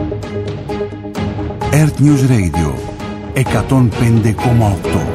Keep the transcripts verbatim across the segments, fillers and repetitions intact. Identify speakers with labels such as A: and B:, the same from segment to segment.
A: Earth News Radio εκατόν πέντε κόμμα οκτώ.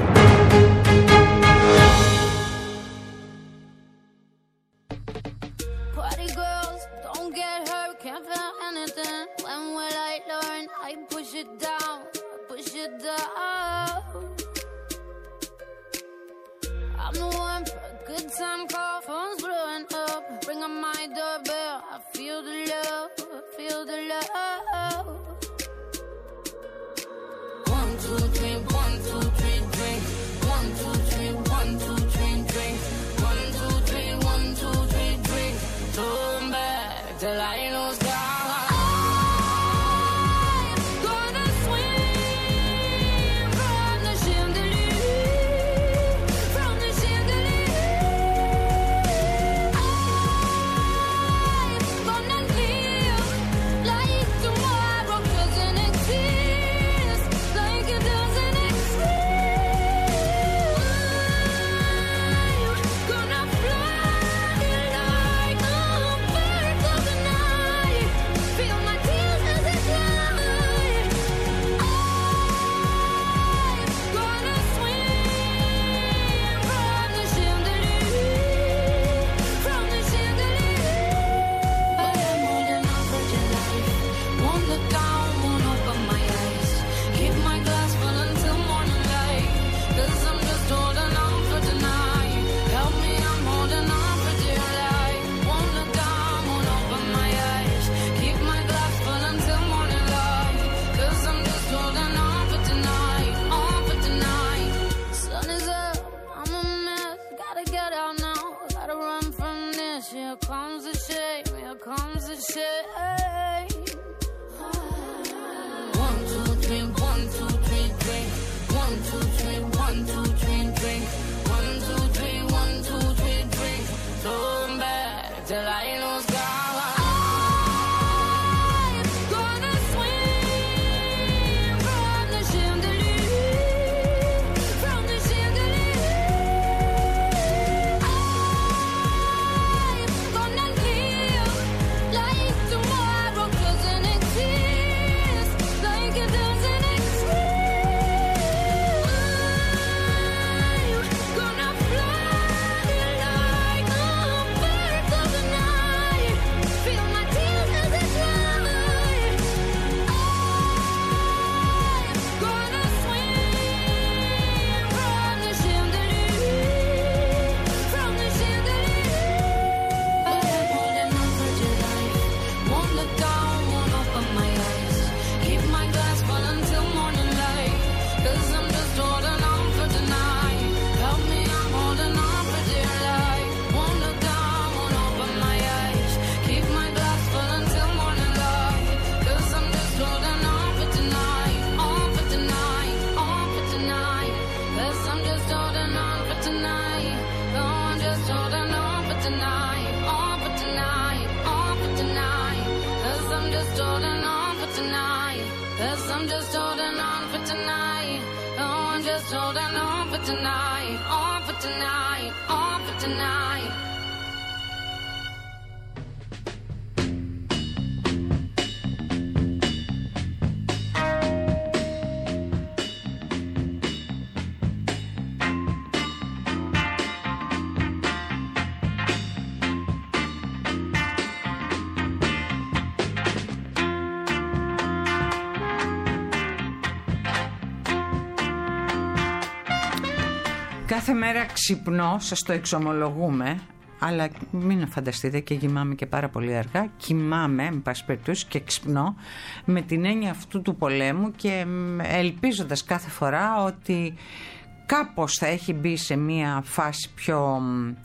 B: Κάθε μέρα ξυπνώ, σας το εξομολογούμε, αλλά μην φανταστείτε, και κοιμάμαι και πάρα πολύ αργά. Κοιμάμαι, με πάση περιπτώσει, και ξυπνώ με την έννοια αυτού του πολέμου και ελπίζοντας κάθε φορά ότι κάπως θα έχει μπει σε μια φάση πιο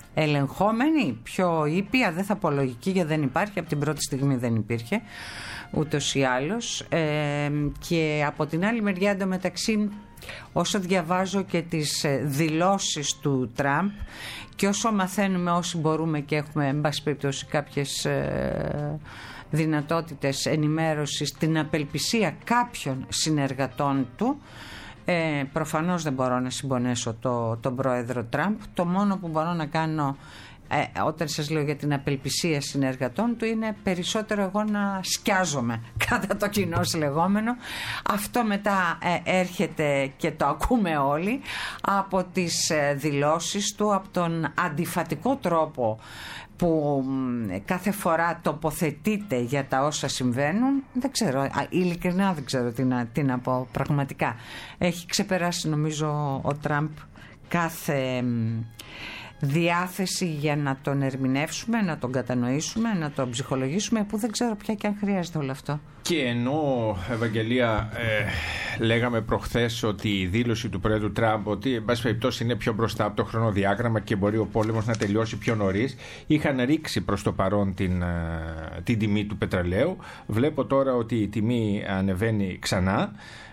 B: ελεγχόμενη, πιο ήπια, δεν θα πω λογική γιατί δεν υπάρχει, από την πρώτη στιγμή δεν υπήρχε ούτως ή άλλως, ε, και από την άλλη μεριά εντωμεταξύ όσο διαβάζω και τις δηλώσεις του Τραμπ και όσο μαθαίνουμε όσοι μπορούμε και έχουμε εν πάση περιπτώσει κάποιες ε, δυνατότητες ενημέρωσης, την απελπισία κάποιων συνεργατών του, ε, προφανώς δεν μπορώ να συμπονέσω το, τον πρόεδρο Τραμπ. Το μόνο που μπορώ να κάνω Ε, όταν σας λέω για την απελπισία συνεργατών του, είναι περισσότερο εγώ να σκιάζομαι κατά το κοινώς λεγόμενο. Αυτό μετά ε, έρχεται και το ακούμε όλοι από τις ε, δηλώσεις του, από τον αντιφατικό τρόπο που κάθε φορά τοποθετείται για τα όσα συμβαίνουν. Δεν ξέρω, ειλικρινά δεν ξέρω τι να, τι να πω πραγματικά. Έχει ξεπεράσει νομίζω ο Τραμπ κάθε διάθεση για να τον ερμηνεύσουμε, να τον κατανοήσουμε, να τον ψυχολογήσουμε, που δεν ξέρω πια και αν χρειάζεται όλο αυτό.
C: Και ενώ, Ευαγγελία, ε, λέγαμε προχθές ότι η δήλωση του Πρόεδρου Τραμπ ότι εν πάση περιπτώσει είναι πιο μπροστά από το χρονοδιάγραμμα και μπορεί ο πόλεμος να τελειώσει πιο νωρίς, είχαν ρίξει προς το παρόν την, την τιμή του πετρελαίου. Βλέπω τώρα ότι η τιμή ανεβαίνει ξανά.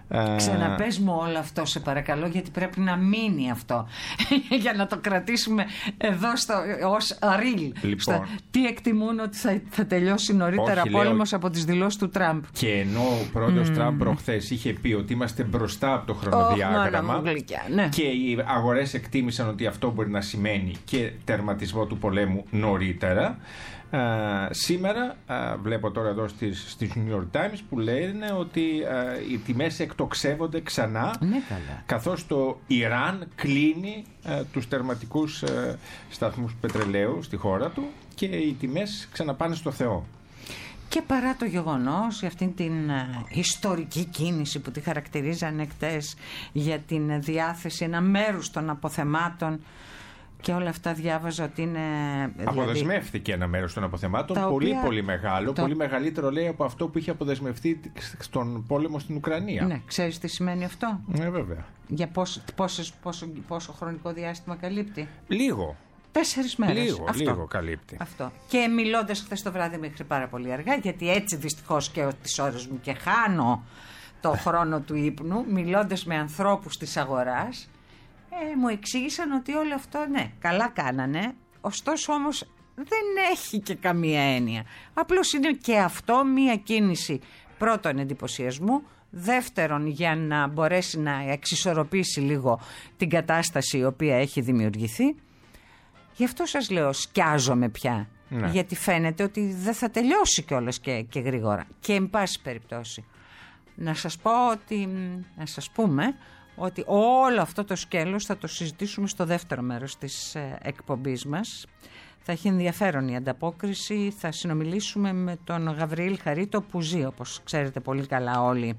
B: Ξαναπες μου όλο αυτό σε παρακαλώ, γιατί πρέπει να μείνει αυτό για να το κρατήσουμε εδώ στο, ως ριλ.
C: Λοιπόν,
B: στο, τι εκτιμούν ότι θα, θα τελειώσει νωρίτερα
C: όχι,
B: πόλεμος
C: λέω,
B: από τις δηλώσεις του Τραμπ.
C: Και ενώ ο πρόεδρος mm. Τραμπ προχθές είχε πει ότι είμαστε μπροστά από το χρονοδιάγραμμα, oh, ναι. και οι αγορές εκτίμησαν ότι αυτό μπορεί να σημαίνει και τερματισμό του πολέμου νωρίτερα. Uh, σήμερα uh, βλέπω τώρα εδώ στις, στις New York Times που λένε ότι uh, οι τιμές εκτοξεύονται ξανά,
B: ναι, καλά.
C: καθώς το Ιράν κλείνει uh, τους τερματικούς uh, σταθμούς πετρελαίου στη χώρα του και οι τιμές ξαναπάνε στο Θεό.
B: Και παρά το γεγονός, για αυτήν την uh, ιστορική κίνηση που τη χαρακτηρίζανε χτες για την διάθεση ένα μέρους των αποθεμάτων και όλα αυτά, διάβαζα ότι είναι... Δηλαδή,
C: αποδεσμεύτηκε ένα μέρος των αποθεμάτων, πολύ οποία, πολύ μεγάλο, το... πολύ μεγαλύτερο λέει από αυτό που είχε αποδεσμευτεί στον πόλεμο στην Ουκρανία.
B: Ναι, ξέρεις τι σημαίνει αυτό?
C: Ναι, βέβαια.
B: Για πόσο, πόσες, πόσο, πόσο χρονικό διάστημα καλύπτει?
C: Λίγο.
B: Τέσσερις μέρες.
C: Λίγο,
B: αυτό.
C: λίγο καλύπτει.
B: Αυτό. Και μιλώντας χθες το βράδυ μέχρι πάρα πολύ αργά, γιατί έτσι δυστυχώς και τις ώρες μου και χάνω το χρόνο του ύπνου, μιλώντας με ανθρώπους της αγοράς, Ε, μου εξήγησαν ότι όλο αυτό, ναι, καλά κάνανε, ωστόσο όμως δεν έχει και καμία έννοια. Απλώς είναι και αυτό μία κίνηση, πρώτον εντυπωσιασμού, δεύτερον για να μπορέσει να εξισορροπήσει λίγο την κατάσταση η οποία έχει δημιουργηθεί. Γι' αυτό σας λέω, σκιάζομαι πια, ναι. γιατί φαίνεται ότι δεν θα τελειώσει κιόλας και, και γρήγορα. Και εν πάση περιπτώσει, να σας πω ότι, να σας πούμε, ότι όλο αυτό το σκέλος θα το συζητήσουμε στο δεύτερο μέρος της ε, εκπομπής μας. Θα έχει ενδιαφέρον η ανταπόκριση. Θα συνομιλήσουμε με τον Γαβριήλ Χαρίτο που ζει, όπως ξέρετε πολύ καλά όλοι,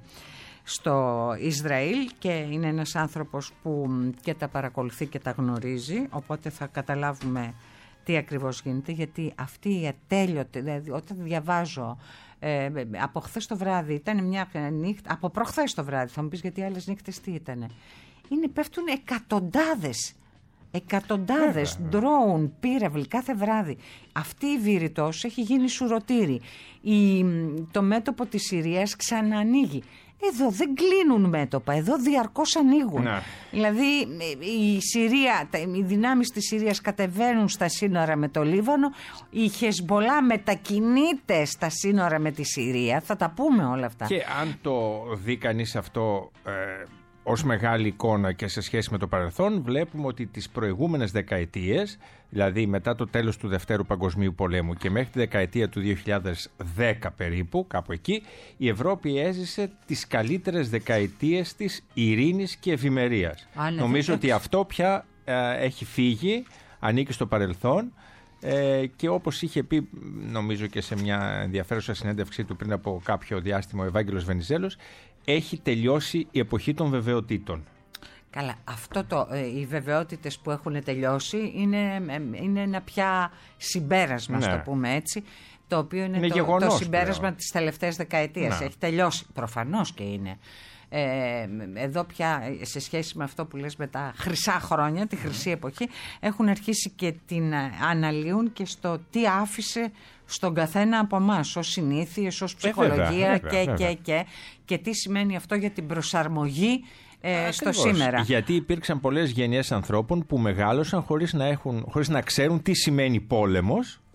B: στο Ισραήλ και είναι ένας άνθρωπος που και τα παρακολουθεί και τα γνωρίζει, οπότε θα καταλάβουμε τι ακριβώς γίνεται, γιατί αυτή η ατέλειωτη, δηλαδή όταν διαβάζω ε, από χθες το βράδυ, ήταν μια νύχτα, από προχθές το βράδυ, θα μου πεις γιατί άλλες νύχτες τι ήτανε, είναι, πέφτουν εκατοντάδες εκατοντάδες ντρόουν, πύραυλοι κάθε βράδυ. Αυτή η βήρητος έχει γίνει σουρωτήρι. Η, το μέτωπο της Συρίας ξαναανοίγει. Εδώ δεν κλείνουν μέτωπα, εδώ διαρκώς ανοίγουν. Να. Δηλαδή η Συρία, οι δυνάμεις της Συρίας κατεβαίνουν στα σύνορα με το Λίβανο, η Χεσμπολά μετακινείται στα σύνορα με τη Συρία, θα τα πούμε όλα αυτά.
C: Και αν το δει κανείς αυτό ε, ως μεγάλη εικόνα και σε σχέση με το παρελθόν, βλέπουμε ότι τις προηγούμενες δεκαετίες, δηλαδή μετά το τέλος του Δευτέρου Παγκοσμίου Πολέμου και μέχρι τη δεκαετία του δύο χιλιάδες δέκα περίπου, κάπου εκεί, η Ευρώπη έζησε τις καλύτερες δεκαετίες της ειρήνης και ευημερίας. Α, ναι, νομίζω ότι αυτό πια ε, έχει φύγει, ανήκει στο παρελθόν. Ε, και όπως είχε πει, νομίζω και σε μια ενδιαφέρουσα συνέντευξή του πριν από κάποιο διάστημα, ο Ευάγγελος Βενιζέλος, έχει τελειώσει η εποχή των βεβαιοτήτων.
B: Καλά, αυτό το, ε, οι βεβαιότητες που έχουν τελειώσει είναι, ε, είναι ένα πια συμπέρασμα, ναι. το πούμε έτσι, το οποίο είναι, είναι το, το συμπέρασμα πλέον της τελευταίας δεκαετίας. Ναι. Έχει τελειώσει, προφανώς και είναι. Ε, εδώ πια σε σχέση με αυτό που λες με τα χρυσά χρόνια, τη χρυσή εποχή, έχουν αρχίσει και την αναλύουν και στο τι άφησε στον καθένα από εμάς ως συνήθειες, ως ψυχολογία ε, βέβαια, και, βέβαια. και και και τι σημαίνει αυτό για την προσαρμογή ε, στο σήμερα.
C: Γιατί υπήρξαν πολλές γενιές ανθρώπων που μεγάλωσαν χωρίς να, έχουν, χωρίς να ξέρουν τι σημαίνει πόλεμος,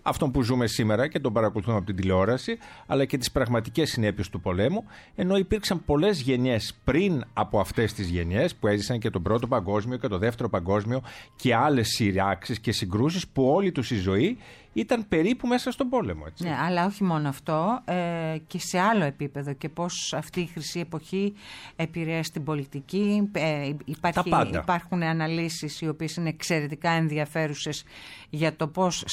C: αυτόν που ζούμε σήμερα και τον παρακολουθούμε από την τηλεόραση, αλλά και τις πραγματικές συνέπειες του πολέμου, ενώ υπήρξαν πολλές γενιές πριν από αυτές τις γενιές που έζησαν και τον Πρώτο Παγκόσμιο και τον Δεύτερο Παγκόσμιο και άλλες σειράξεις και συγκρούσεις που όλη τους η ζωή ήταν περίπου μέσα στον πόλεμο. Έτσι.
B: Ναι, αλλά όχι μόνο αυτό, ε, και σε άλλο επίπεδο και πώς αυτή η χρυσή εποχή επηρέασε την πολιτική. Ε, υπάρχει, υπάρχουν αναλύσεις οι οποίες είναι εξαιρετικά ενδιαφέρουσες για το πώς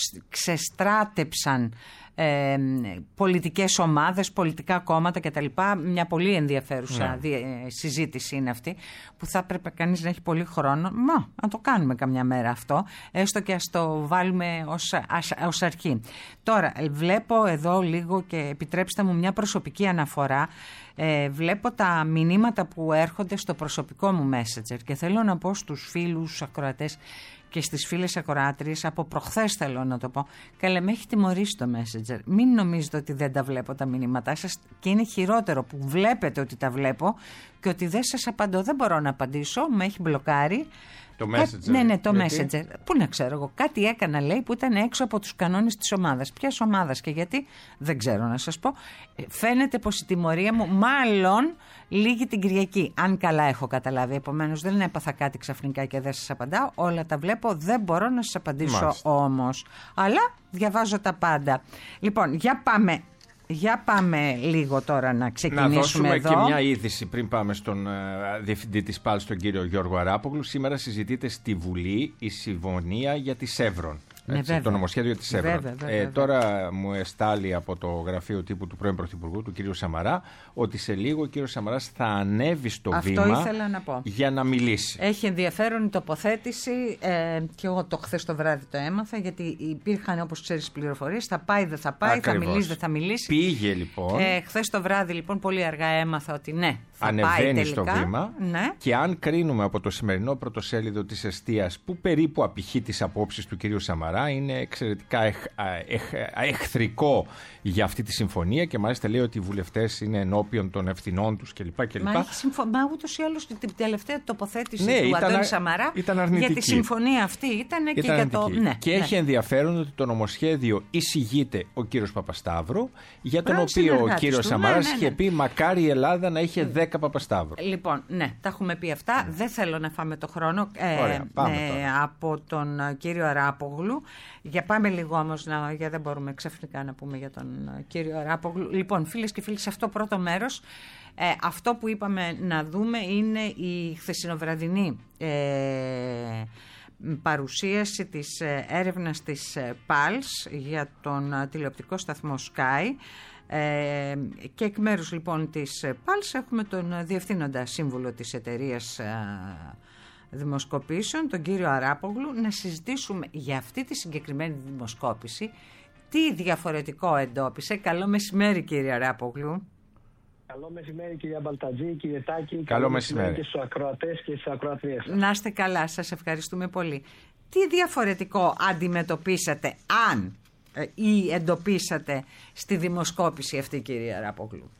B: ξεστράτεψαν ε, πολιτικές ομάδες, πολιτικά κόμματα κτλ. Μια πολύ ενδιαφέρουσα ναι. συζήτηση είναι αυτή, που θα έπρεπε κανείς να έχει πολύ χρόνο. Μα, να το κάνουμε καμιά μέρα αυτό, έστω και ας το βάλουμε ως, ας, ως αρχή. Τώρα, βλέπω εδώ λίγο και επιτρέψτε μου μια προσωπική αναφορά. Ε, βλέπω τα μηνύματα που έρχονται στο προσωπικό μου Messenger και θέλω να πω στους φίλους ακροατές και στις φίλες ακροάτριες, από προχθές θέλω να το πω, καλέ με έχει τιμωρήσει το Messenger. Μην νομίζετε ότι δεν τα βλέπω τα μηνύματά σας, και είναι χειρότερο που βλέπετε ότι τα βλέπω και ότι δεν σας απαντώ. Δεν μπορώ να απαντήσω, με έχει μπλοκάρει.
C: Το Messenger.
B: Ναι, ναι, το
C: γιατί?
B: Messenger. Πού να ξέρω εγώ. Κάτι έκανα, λέει, που ήταν έξω από τους κανόνες της ομάδας. Ποιας ομάδας και γιατί, δεν ξέρω να σας πω. Φαίνεται πως η τιμωρία μου μάλλον λήγει την Κυριακή. Αν καλά έχω καταλάβει. Επομένως, δεν έπαθα κάτι ξαφνικά και δεν σας απαντάω. Όλα τα βλέπω. Δεν μπορώ να σας απαντήσω όμως. Αλλά διαβάζω τα πάντα. Λοιπόν, για πάμε. Για πάμε λίγο τώρα να ξεκινήσουμε.
C: Να δώσουμε
B: εδώ.
C: Και μια είδηση πριν πάμε στον uh, διευθυντή της ΠΑΛ, τον κύριο Γιώργο Αράπογλου. Σήμερα συζητείται στη Βουλή η συμφωνία για τη Σεύρον. Ναι, το νομοσχέδιο της Σεύρον.
B: Βέβαια, βέβαια,
C: ε,
B: βέβαια.
C: Τώρα μου εστάλει από το γραφείο τύπου του πρώην Πρωθυπουργού, του κύριου Σαμαρά, ότι σε λίγο ο κύριος Σαμαράς θα ανέβει στο
B: Αυτό
C: βήμα
B: ήθελα να πω.
C: για να μιλήσει.
B: Έχει ενδιαφέρον η τοποθέτηση, ε, και εγώ το χθες το βράδυ το έμαθα, γιατί υπήρχαν, όπως ξέρεις, πληροφορίες. Θα πάει, δεν θα πάει,
C: Ακριβώς.
B: θα μιλήσει, δεν θα μιλήσει.
C: Πήγε λοιπόν.
B: Ε, χθες το βράδυ λοιπόν πολύ αργά έμαθα ότι ναι, θα
C: ανεβαίνει
B: πάει τελικά.
C: στο βήμα, ναι. Και αν κρίνουμε από το σημερινό πρωτοσέλιδο της Εστίας, που περίπου απηχεί τις απόψεις του κυρίου Σαμαρά, είναι εξαιρετικά εχ, εχ, εχθρικό για αυτή τη συμφωνία και μάλιστα λέει ότι οι βουλευτές είναι ενώπιον των ευθυνών τους κλπ. κλπ. Μα,
B: συμφω... Μα ούτως ή άλλως την τελευταία τοποθέτηση
C: ναι,
B: του
C: ήταν,
B: Αντώνη Σαμαρά για τη συμφωνία αυτή ήταν, ήταν και για το... Ναι,
C: και
B: ναι.
C: έχει ενδιαφέρον ότι το νομοσχέδιο εισηγείται ο κύριος Παπασταύρου, για τον
B: Πράγμα
C: οποίο ο κύριος
B: του.
C: Σαμαράς
B: ναι, ναι, ναι.
C: είχε πει μακάρι η Ελλάδα να είχε δέκα Παπασταύρου.
B: Λοιπόν, ναι, τα έχουμε πει αυτά. Mm. Δεν θέλω να φάμε το χρόνο ε,
C: Ωραία, πάμε
B: ε, από τον κύριο Αράπογλου. Για πάμε λίγο όμως, να, γιατί δεν μπορούμε ξαφνικά να πούμε για τον κύριο Αράπογλου. Λοιπόν, φίλες και φίλοι, σε αυτό πρώτο μέρος, ε, αυτό που είπαμε να δούμε είναι η χθεσινοβραδινή ε, παρουσίαση της ε, έρευνας της ε, ΠΑΛΣ για τον ε, τηλεοπτικό σταθμό Sky. Ε, και εκ μέρους λοιπόν της ΠΑΛΣ έχουμε τον διευθύνοντα σύμβουλο της εταιρείας ε, δημοσκοπήσεων, τον κύριο Αράπογλου, να συζητήσουμε για αυτή τη συγκεκριμένη δημοσκόπηση, τι διαφορετικό εντόπισε. Καλό μεσημέρι κύριε Αράπογλου.
D: Καλό μεσημέρι κυρία Μπαλτατζή, κύριε Τάκη.
C: Καλό,
D: καλό
C: μεσημέρι
D: και στους ακροατές και στις ακροατρίες.
B: Να είστε καλά, σας ευχαριστούμε πολύ. Τι διαφορετικό αντιμετωπίσατε, αν ή εντοπίσατε στη δημοσκόπηση αυτή, κύριε Αράπογλου?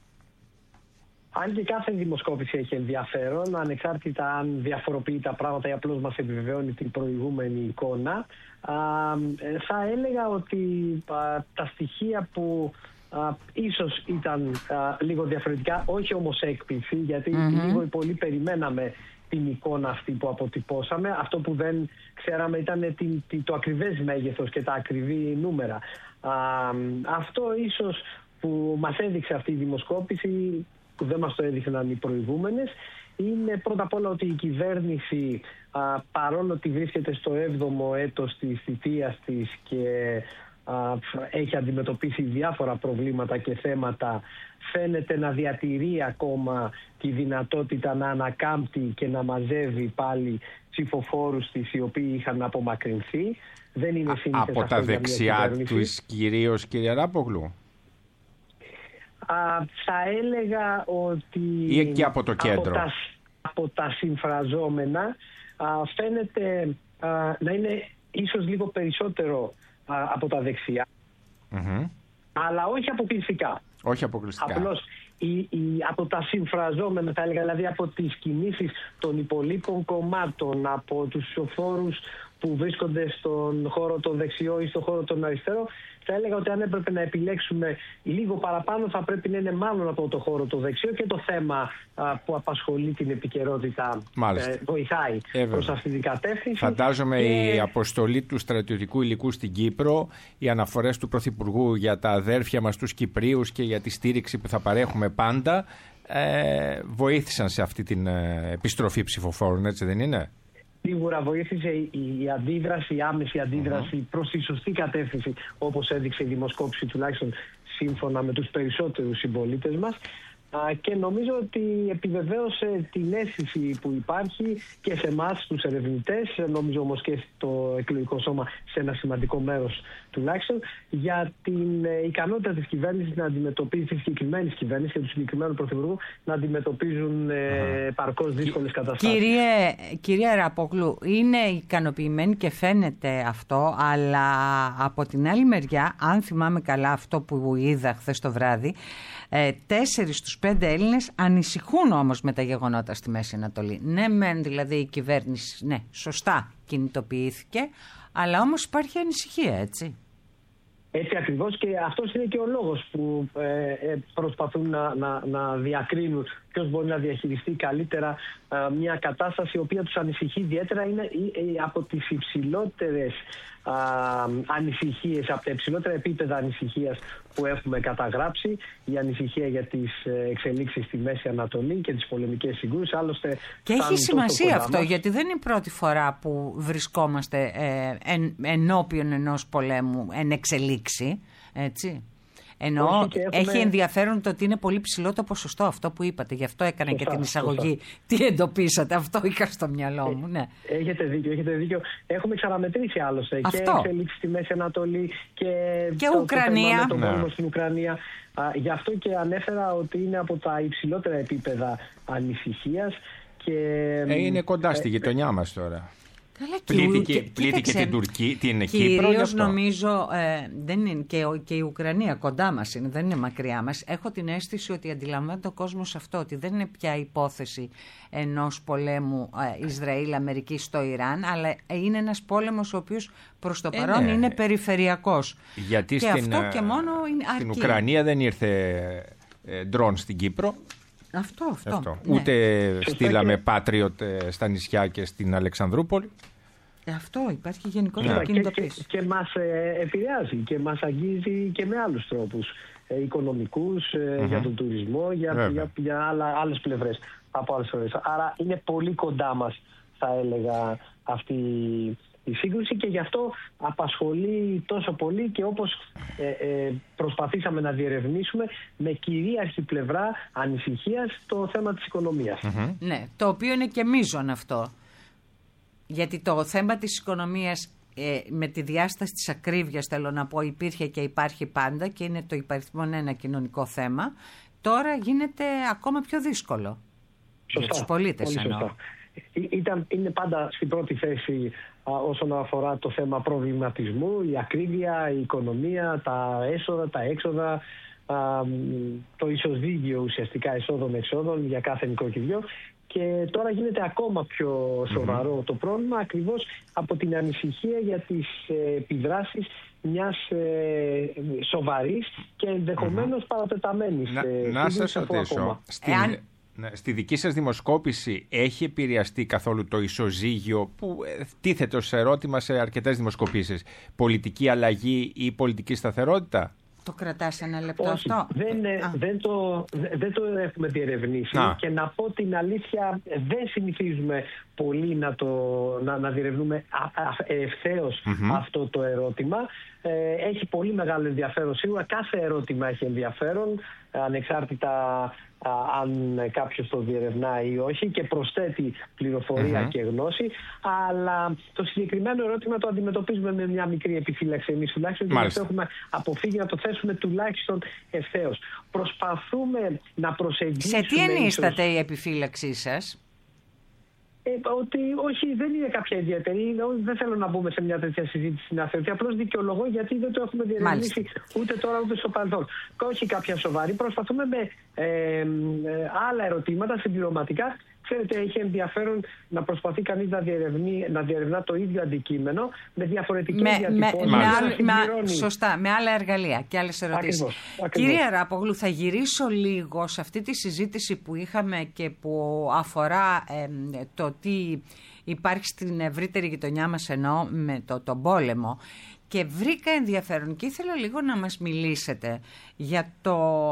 D: Αν και κάθε δημοσκόπηση έχει ενδιαφέρον, ανεξάρτητα αν διαφοροποιεί τα πράγματα ή απλώς μας επιβεβαιώνει την προηγούμενη εικόνα, α, θα έλεγα ότι α, τα στοιχεία που α, ίσως ήταν α, λίγο διαφορετικά, όχι όμως έκπληξη, γιατί mm-hmm. λίγο ή πολύ περιμέναμε την εικόνα αυτή που αποτυπώσαμε. Αυτό που δεν ξέραμε ήταν την, την, το ακριβές μέγεθος και τα ακριβή νούμερα. Α, αυτό ίσως που μας έδειξε αυτή η δημοσκόπηση, που δεν μας το έδειχναν οι προηγούμενες, είναι πρώτα απ' όλα ότι η κυβέρνηση, α, παρόλο ότι βρίσκεται στο έβδομο έτος της θητείας της και α, έχει αντιμετωπίσει διάφορα προβλήματα και θέματα, φαίνεται να διατηρεί ακόμα τη δυνατότητα να ανακάμπτει και να μαζεύει πάλι ψηφοφόρους της οι οποίοι είχαν απομακρυνθεί. Δεν είναι σύνηθες
C: από τα δεξιά του κυρίως, κύριε Αράπογλου?
D: Α, θα έλεγα ότι
C: ή και από το κέντρο?
D: Από τα, από τα συμφραζόμενα α, φαίνεται α, να είναι ίσως λίγο περισσότερο α, από τα δεξιά, mm-hmm. αλλά όχι αποκλειστικά.
C: Όχι αποκλειστικά.
D: Απλώς η, η, από τα συμφραζόμενα, θα έλεγα, δηλαδή από τις κινήσεις των υπολείπων κομμάτων, από τους ψηφοφόρους που βρίσκονται στον χώρο των δεξιών ή στον χώρο των αριστερών. Θα έλεγα ότι αν έπρεπε να επιλέξουμε λίγο παραπάνω, θα πρέπει να είναι μάλλον από το χώρο το δεξιό, και το θέμα α, που απασχολεί την επικαιρότητα ε, βοηθάει ε, προς αυτή την κατεύθυνση.
C: Φαντάζομαι
D: και...
C: η αποστολή του στρατιωτικού υλικού στην Κύπρο, οι αναφορές του Πρωθυπουργού για τα αδέρφια μας τους Κυπρίους και για τη στήριξη που θα παρέχουμε πάντα, ε, βοήθησαν σε αυτή την ε, επιστροφή ψηφοφόρων, έτσι δεν είναι?
D: Σίγουρα βοήθησε η αντίδραση, η άμεση αντίδραση mm-hmm. προς τη σωστή κατεύθυνση, όπως έδειξε η δημοσκόπηση, τουλάχιστον σύμφωνα με τους περισσότερους συμπολίτες μας. Και νομίζω ότι επιβεβαίωσε την αίσθηση που υπάρχει και σε εμάς τους ερευνητές, νομίζω όμως και στο εκλογικό σώμα σε ένα σημαντικό μέρος τουλάχιστον, για την ικανότητα της κυβέρνησης να αντιμετωπίζει, της συγκεκριμένης κυβέρνησης και του συγκεκριμένου πρωθυπουργού να αντιμετωπίζουν ε, παρκώς δύσκολες καταστάσεις.
B: Κύριε, κύριε Ραπόγλου, είναι ικανοποιημένη και φαίνεται αυτό, αλλά από την άλλη μεριά, αν θυμάμαι καλά αυτό που είδα χθες το βράδυ, ε, τέσσερις στους πέντε Έλληνες ανησυχούν όμως με τα γεγονότα στη Μέση Ανατολή. Ναι, μεν δηλαδή η κυβέρνηση, ναι, σωστά κινητοποιήθηκε, αλλά όμως υπάρχει ανησυχία, έτσι.
D: Έτσι ακριβώς, και αυτός είναι και ο λόγος που ε, προσπαθούν να, να, να διακρίνουν ποιος μπορεί να διαχειριστεί καλύτερα ε, μια κατάσταση η οποία τους ανησυχεί ιδιαίτερα. Είναι ε, από τις υψηλότερες ε, ανησυχίες, από τα υψηλότερα επίπεδα ανησυχίας που έχουμε καταγράψει, η ανησυχία για τις εξελίξεις στη Μέση Ανατολή και τις πολεμικές συγκρούσεις. Άλλωστε,
B: και έχει σημασία αυτό, γιατί δεν είναι η πρώτη φορά που βρισκόμαστε ε, εν, ενώπιον ενός πολέμου εν εξελίξη, έτσι. Ενώ έχουμε... έχει ενδιαφέρον το ότι είναι πολύ ψηλό το ποσοστό, αυτό που είπατε. Γι' αυτό έκανα σωστά, και την εισαγωγή. Σωστά. Τι εντοπίσατε, αυτό είχα στο μυαλό μου. Ναι.
D: Έχετε δίκιο, έχετε δίκιο. Έχουμε ξαναμετρήσει άλλωστε αυτό. Και εξελίξει στη Μέση Ανατολή και,
B: και
D: το,
B: Ουκρανία.
D: Το
B: ναι.
D: πόλεμο στην Ουκρανία. Α, γι' αυτό και ανέφερα ότι είναι από τα υψηλότερα επίπεδα ανησυχίας. Και,
C: ε, είναι κοντά στη γειτονιά μας τώρα.
B: Πλήττηκε
C: και, και την Τουρκία, την Κύπρο.
B: Κυρίως νομίζω ε, δεν είναι, και, και η Ουκρανία κοντά μας είναι, δεν είναι μακριά μας. Έχω την αίσθηση ότι αντιλαμβάνεται ο κόσμος αυτό, ότι δεν είναι πια υπόθεση ενός πολέμου ε, Ισραήλ-Αμερική στο Ιράν, αλλά είναι ένας πόλεμος ο οποίος προς το παρόν είναι, είναι περιφερειακός.
C: Γιατί
B: και
C: στην,
B: αυτό και μόνο είναι αρκεί.
C: Στην Ουκρανία δεν ήρθε ε, ντρόν στην Κύπρο.
B: Αυτό, αυτό.
C: αυτό.
B: Ναι.
C: Ούτε στείλαμε Patriot στα νησιά και στην Αλεξανδρούπολη.
B: Αυτό υπάρχει γενικότερα κινητοποίηση.
D: Και, και, και μας ε, επηρεάζει και μας αγγίζει και με άλλους τρόπους. Ε, οικονομικούς, ε, mm-hmm. για τον τουρισμό, για, για, για άλλα, άλλες πλευρές από άλλες πλευρές. Άρα είναι πολύ κοντά μας, θα έλεγα, αυτή η σύγκρουση, και γι' αυτό απασχολεί τόσο πολύ, και όπως ε, ε, προσπαθήσαμε να διερευνήσουμε με κυρίαρχη πλευρά ανησυχίας το θέμα της οικονομίας.
B: Mm-hmm. Ναι, το οποίο είναι και μείζον αυτό. Γιατί το θέμα της οικονομίας ε, με τη διάσταση της ακρίβειας, θέλω να πω, υπήρχε και υπάρχει πάντα και είναι το υπαριθμόν ένα κοινωνικό θέμα. Τώρα γίνεται ακόμα πιο δύσκολο. Σωστά, για τους πολίτες εννοώ.
D: Ήταν, είναι πάντα στην πρώτη θέση α, όσον αφορά το θέμα προβληματισμού, η ακρίβεια, η οικονομία, τα έσοδα, τα έξοδα, α, το ισοζύγιο ουσιαστικά εισόδων-εξόδων για κάθε νοικοκυριό. Και τώρα γίνεται ακόμα πιο σοβαρό mm-hmm. το πρόβλημα, ακριβώς από την ανησυχία για τις ε, επιδράσεις μιας ε, σοβαρής και ενδεχομένως mm-hmm. παρατεταμένης.
C: Να,
D: ε,
C: να σας ρωτήσω, στην, Εάν... στη δική σας δημοσκόπηση έχει επηρεαστεί καθόλου το ισοζύγιο που ε, τίθεται ως ερώτημα σε αρκετές δημοσκοπήσεις? Πολιτική αλλαγή ή πολιτική σταθερότητα?
B: Το κρατάς ένα λεπτό?
D: Όχι,
B: αυτό.
D: Δεν, δεν, το, δεν το έχουμε διερευνήσει. Α. Και να πω την αλήθεια, δεν συνηθίζουμε πολύ να, το, να, να διερευνούμε ευθέως mm-hmm. αυτό το ερώτημα. Ε, έχει πολύ μεγάλο ενδιαφέρον σίγουρα. Κάθε ερώτημα έχει ενδιαφέρον, ανεξάρτητα α, αν κάποιος το διερευνάει ή όχι, και προσθέτει πληροφορία mm-hmm. και γνώση. Αλλά το συγκεκριμένο ερώτημα το αντιμετωπίζουμε με μια μικρή επιφύλαξη εμείς τουλάχιστον, και το έχουμε αποφύγει να το θέσουμε τουλάχιστον ευθέως. Προσπαθούμε να προσεγγίσουμε...
B: Σε τι ενίσταται ίσως... η επιφύλαξή σας?
D: Ότι όχι, δεν είναι κάποια ιδιαίτερη. Δεν θέλω να μπούμε σε μια τέτοια συζήτηση στην αθεωρία. Απλώς δικαιολογώ γιατί δεν το έχουμε διερευνήσει ούτε τώρα ούτε στο παρελθόν. Και όχι κάποια σοβαρή. Προσπαθούμε με ε, ε, άλλα ερωτήματα συμπληρωματικά ξέρετε, έχει ενδιαφέρον να προσπαθεί κανείς να, να διερευνά το ίδιο αντικείμενο με διαφορετικές διατυπώσεις.
B: Με, με, σωστά, με άλλα εργαλεία και άλλες ερωτήσεις. Ακριβώς, ακριβώς. Κύριε Αράπογλου, θα γυρίσω λίγο σε αυτή τη συζήτηση που είχαμε και που αφορά ε, το τι υπάρχει στην ευρύτερη γειτονιά μας, εννοώ με το, τον πόλεμο. Και βρήκα ενδιαφέρον και ήθελα λίγο να μας μιλήσετε για το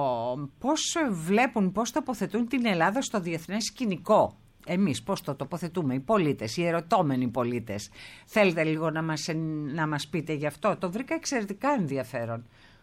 B: πώς βλέπουν, πώς τοποθετούν την Ελλάδα στο διεθνές σκηνικό. Εμείς πώς το τοποθετούμε, οι πολίτες, οι ερωτώμενοι πολίτες. Θέλετε λίγο να μας, να μας πείτε γι' αυτό? Το βρήκα εξαιρετικά ενδιαφέρον.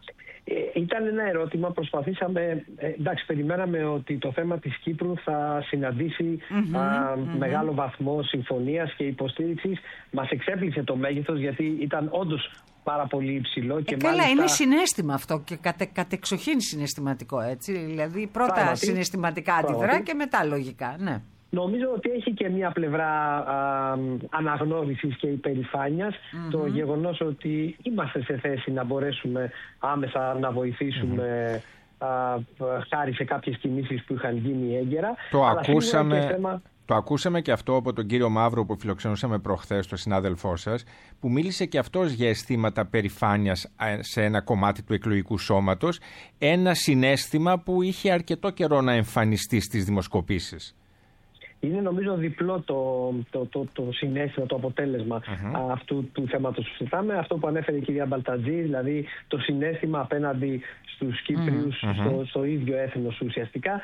D: Ε, ήταν ένα ερώτημα, προσπαθήσαμε, ε, εντάξει, περιμέναμε ότι το θέμα της Κύπρου θα συναντήσει mm-hmm, α, mm-hmm. μεγάλο βαθμό συμφωνίας και υποστήριξης. Μας εξέπληξε το μέγεθος, γιατί ήταν όντως πάρα πολύ υψηλό. Και
B: ε, καλά,
D: μάλιστα...
B: είναι συναίσθημα αυτό και κατε, κατεξοχήν συναισθηματικό, έτσι. Δηλαδή πρώτα Πράγματι. συναισθηματικά αντιδρά Πράγματι. και μετά λογικά, ναι.
D: Νομίζω ότι έχει και μια πλευρά α, αναγνώρισης και υπερηφάνειας, mm-hmm. το γεγονός ότι είμαστε σε θέση να μπορέσουμε άμεσα να βοηθήσουμε mm-hmm. α, χάρη σε κάποιες κινήσεις που είχαν γίνει έγκαιρα.
C: Το ακούσαμε... Και θέμα... Το ακούσαμε και αυτό από τον κύριο Μαύρο που φιλοξενούσαμε προχθές, τον συνάδελφό σας, που μίλησε και αυτός για αισθήματα περηφάνειας σε ένα κομμάτι του εκλογικού σώματος, ένα συναίσθημα που είχε αρκετό καιρό να εμφανιστεί στις δημοσκοπήσεις.
D: Είναι νομίζω διπλό το, το, το, το συναίσθημα, το αποτέλεσμα uh-huh. αυτού του θέματος που συζητάμε. Αυτό που ανέφερε η κυρία Μπαλτατζή, δηλαδή το συναίσθημα απέναντι στους Κύπριους, uh-huh. στο, στο ίδιο έθνος ουσιαστικά.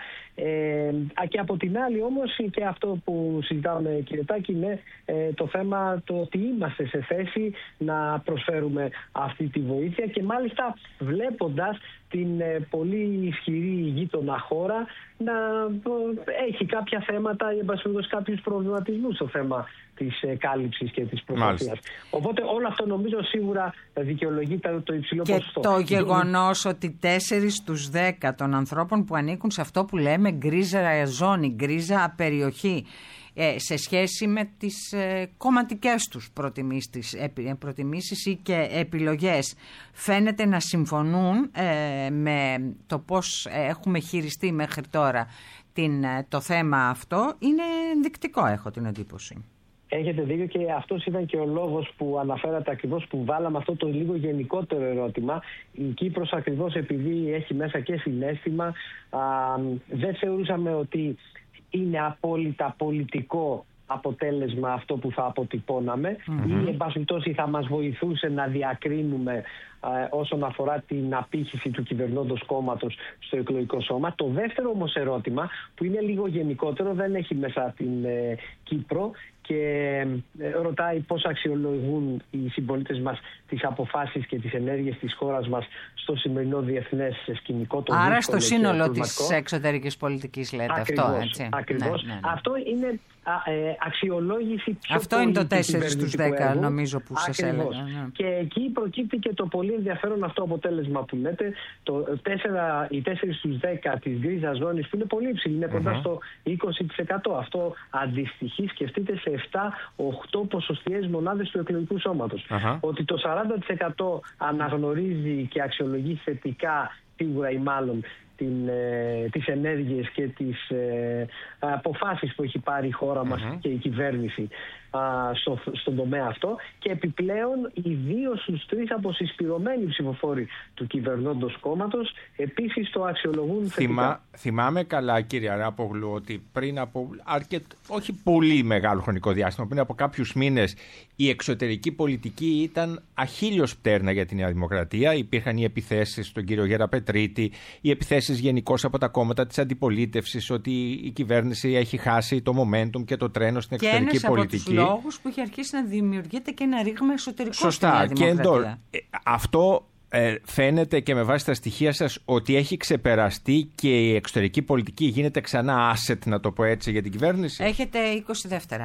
D: Ε, και από την άλλη όμως και αυτό που συζητάμε, κύριε Τάκη, είναι ε, το θέμα το ότι είμαστε σε θέση να προσφέρουμε αυτή τη βοήθεια και μάλιστα βλέποντας την ε, πολύ ισχυρή γείτονα χώρα να ε, έχει κάποια θέματα ή εμπασχετικώς κάποιους προβληματισμούς στο θέμα της ε, κάλυψης και της προστασίας. Οπότε όλο αυτό νομίζω σίγουρα δικαιολογεί το υψηλό
B: και
D: ποσοστό.
B: Και το γεγονός ότι τέσσερις στους δέκα των ανθρώπων που ανήκουν σε αυτό που λέμε γκρίζα ζώνη, γκρίζα περιοχή, σε σχέση με τις ε, κομματικές τους προτιμήσεις, προτιμήσεις ή και επιλογές, φαίνεται να συμφωνούν ε, με το πώς έχουμε χειριστεί μέχρι τώρα την, το θέμα αυτό. Είναι ενδεικτικό, έχω την εντύπωση.
D: Έχετε δίκιο και αυτός ήταν και ο λόγος που αναφέρατε ακριβώς, που βάλαμε αυτό το λίγο γενικότερο ερώτημα. Η Κύπρος ακριβώς επειδή έχει μέσα και συναίσθημα, α, δεν θεωρούσαμε ότι είναι απόλυτα πολιτικό αποτέλεσμα αυτό που θα αποτυπώναμε mm-hmm. ή εν πάση περιπτώσει θα μας βοηθούσε να διακρίνουμε ε, όσον αφορά την απήχηση του κυβερνώντος κόμματος στο εκλογικό σώμα. Το δεύτερο όμως ερώτημα, που είναι λίγο γενικότερο, δεν έχει μέσα την ε, Κύπρο και ε, ρωτάει πώς αξιολογούν οι συμπολίτες μας τις αποφάσεις και τις ενέργειες της χώρας μας στο σημερινό διεθνές σκηνικό. Το
B: Άρα στο σύνολο της εξωτερικής πολιτικής λέτε ακριβώς, αυτό, έτσι.
D: Ακριβώς. Ναι, ναι, ναι. Αυτό είναι α, ε, αξιολόγηση πιο
B: αυτό είναι το τέσσερα στους δέκα έργου, νομίζω που σας έλεγα. Ναι.
D: Και εκεί προκύπτει και το πολύ ενδιαφέρον αυτό αποτέλεσμα που λέτε, το τέσσερα, οι τέσσερα στους δέκα της γκρίζας ζώνης που είναι πολύ υψηλή, είναι κοντά mm-hmm. στο είκοσι τοις εκατό. Αυτό αντιστοιχεί, σκεφτείτε, σε επτά οχτώ ποσοστιαίες μονάδες του εκλογικού σώματος. Uh-huh. Ότι το σαράντα τοις εκατό αναγνωρίζει και αξιολογεί θετικά, σίγουρα ή μάλλον, την, ε, τις ενέργειες και τις ε, αποφάσεις που έχει πάρει η χώρα μας uh-huh. και η κυβέρνηση α, στο, στον τομέα αυτό, και επιπλέον οι δύο στους τρεις αποσυσπηρωμένοι ψηφοφόροι του κυβερνώντος κόμματος επίσης το αξιολογούν θετικά.
C: Θυμά, θυμάμαι καλά, κύριε Αράπογλου, ότι πριν από αρκετ, όχι πολύ μεγάλο χρονικό διάστημα, πριν από κάποιους μήνες, η εξωτερική πολιτική ήταν αχίλιος πτέρνα για τη Νέα Δημοκρατία. Υπήρχαν οι επιθέσεις στον κύριο Γεραπετρίτη, οι επιθέσεις γενικώς από τα κόμματα της αντιπολίτευσης, ότι η κυβέρνηση έχει χάσει το momentum και το τρένο στην εξωτερική
B: και
C: πολιτική.
B: Και ένας από τους λόγους που έχει αρχίσει να δημιουργείται και ένα ρήγμα εσωτερικό
C: Σωστά.
B: στην Νέα Δημοκρατία.
C: Και εντό, αυτό ε, φαίνεται και με βάση τα στοιχεία σας ότι έχει ξεπεραστεί και η εξωτερική πολιτική γίνεται ξανά asset, να το πω έτσι, για την κυβέρνηση.
B: Έχετε είκοσι δεύτερα.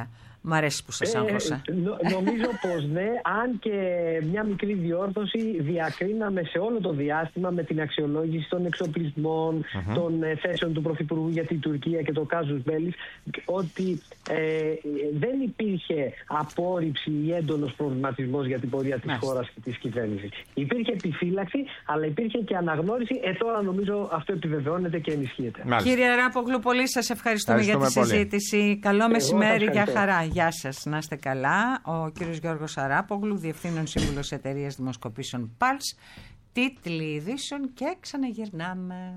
B: Μ' αρέσει που σας άγχωσα.
D: Ε, νο, νομίζω πως ναι, αν και μια μικρή διόρθωση, διακρίναμε σε όλο το διάστημα με την αξιολόγηση των εξοπλισμών, uh-huh. των ε, θέσεων του Πρωθυπουργού για την Τουρκία και το κάζους μπέλης, ότι ε, δεν υπήρχε απόρριψη ή έντονος προβληματισμός για την πορεία της Μάλιστα. χώρας και της κυβέρνησης. Υπήρχε επιφύλαξη, αλλά υπήρχε και αναγνώριση. Ε, τώρα νομίζω αυτό επιβεβαιώνεται και ενισχύεται.
B: Μάλιστα. Κύριε Αράπογλου, πολύ σας ευχαριστούμε, ευχαριστούμε για τη πολύ. συζήτηση. Καλό μεσημέρι, για χαρά. Γεια σας, να είστε καλά. Ο κύριος Γιώργος Αράπογλου, Διευθύνων Σύμβουλος Εταιρείας Δημοσκοπήσεων Pulse. Τίτλοι ειδήσεων και ξαναγυρνάμε.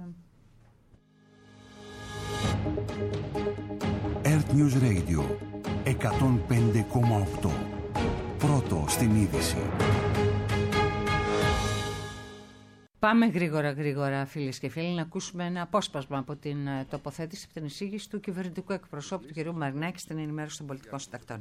A: Earth News Radio εκατόν πέντε κόμμα οκτώ. Πρώτο στην είδηση.
B: Πάμε γρήγορα γρήγορα φίλες και φίλοι να ακούσουμε ένα απόσπασμα από την τοποθέτηση, από την εισήγηση του κυβερνητικού εκπροσώπου του κ. Μαρινάκη στην ενημέρωση των πολιτικών συντακτών.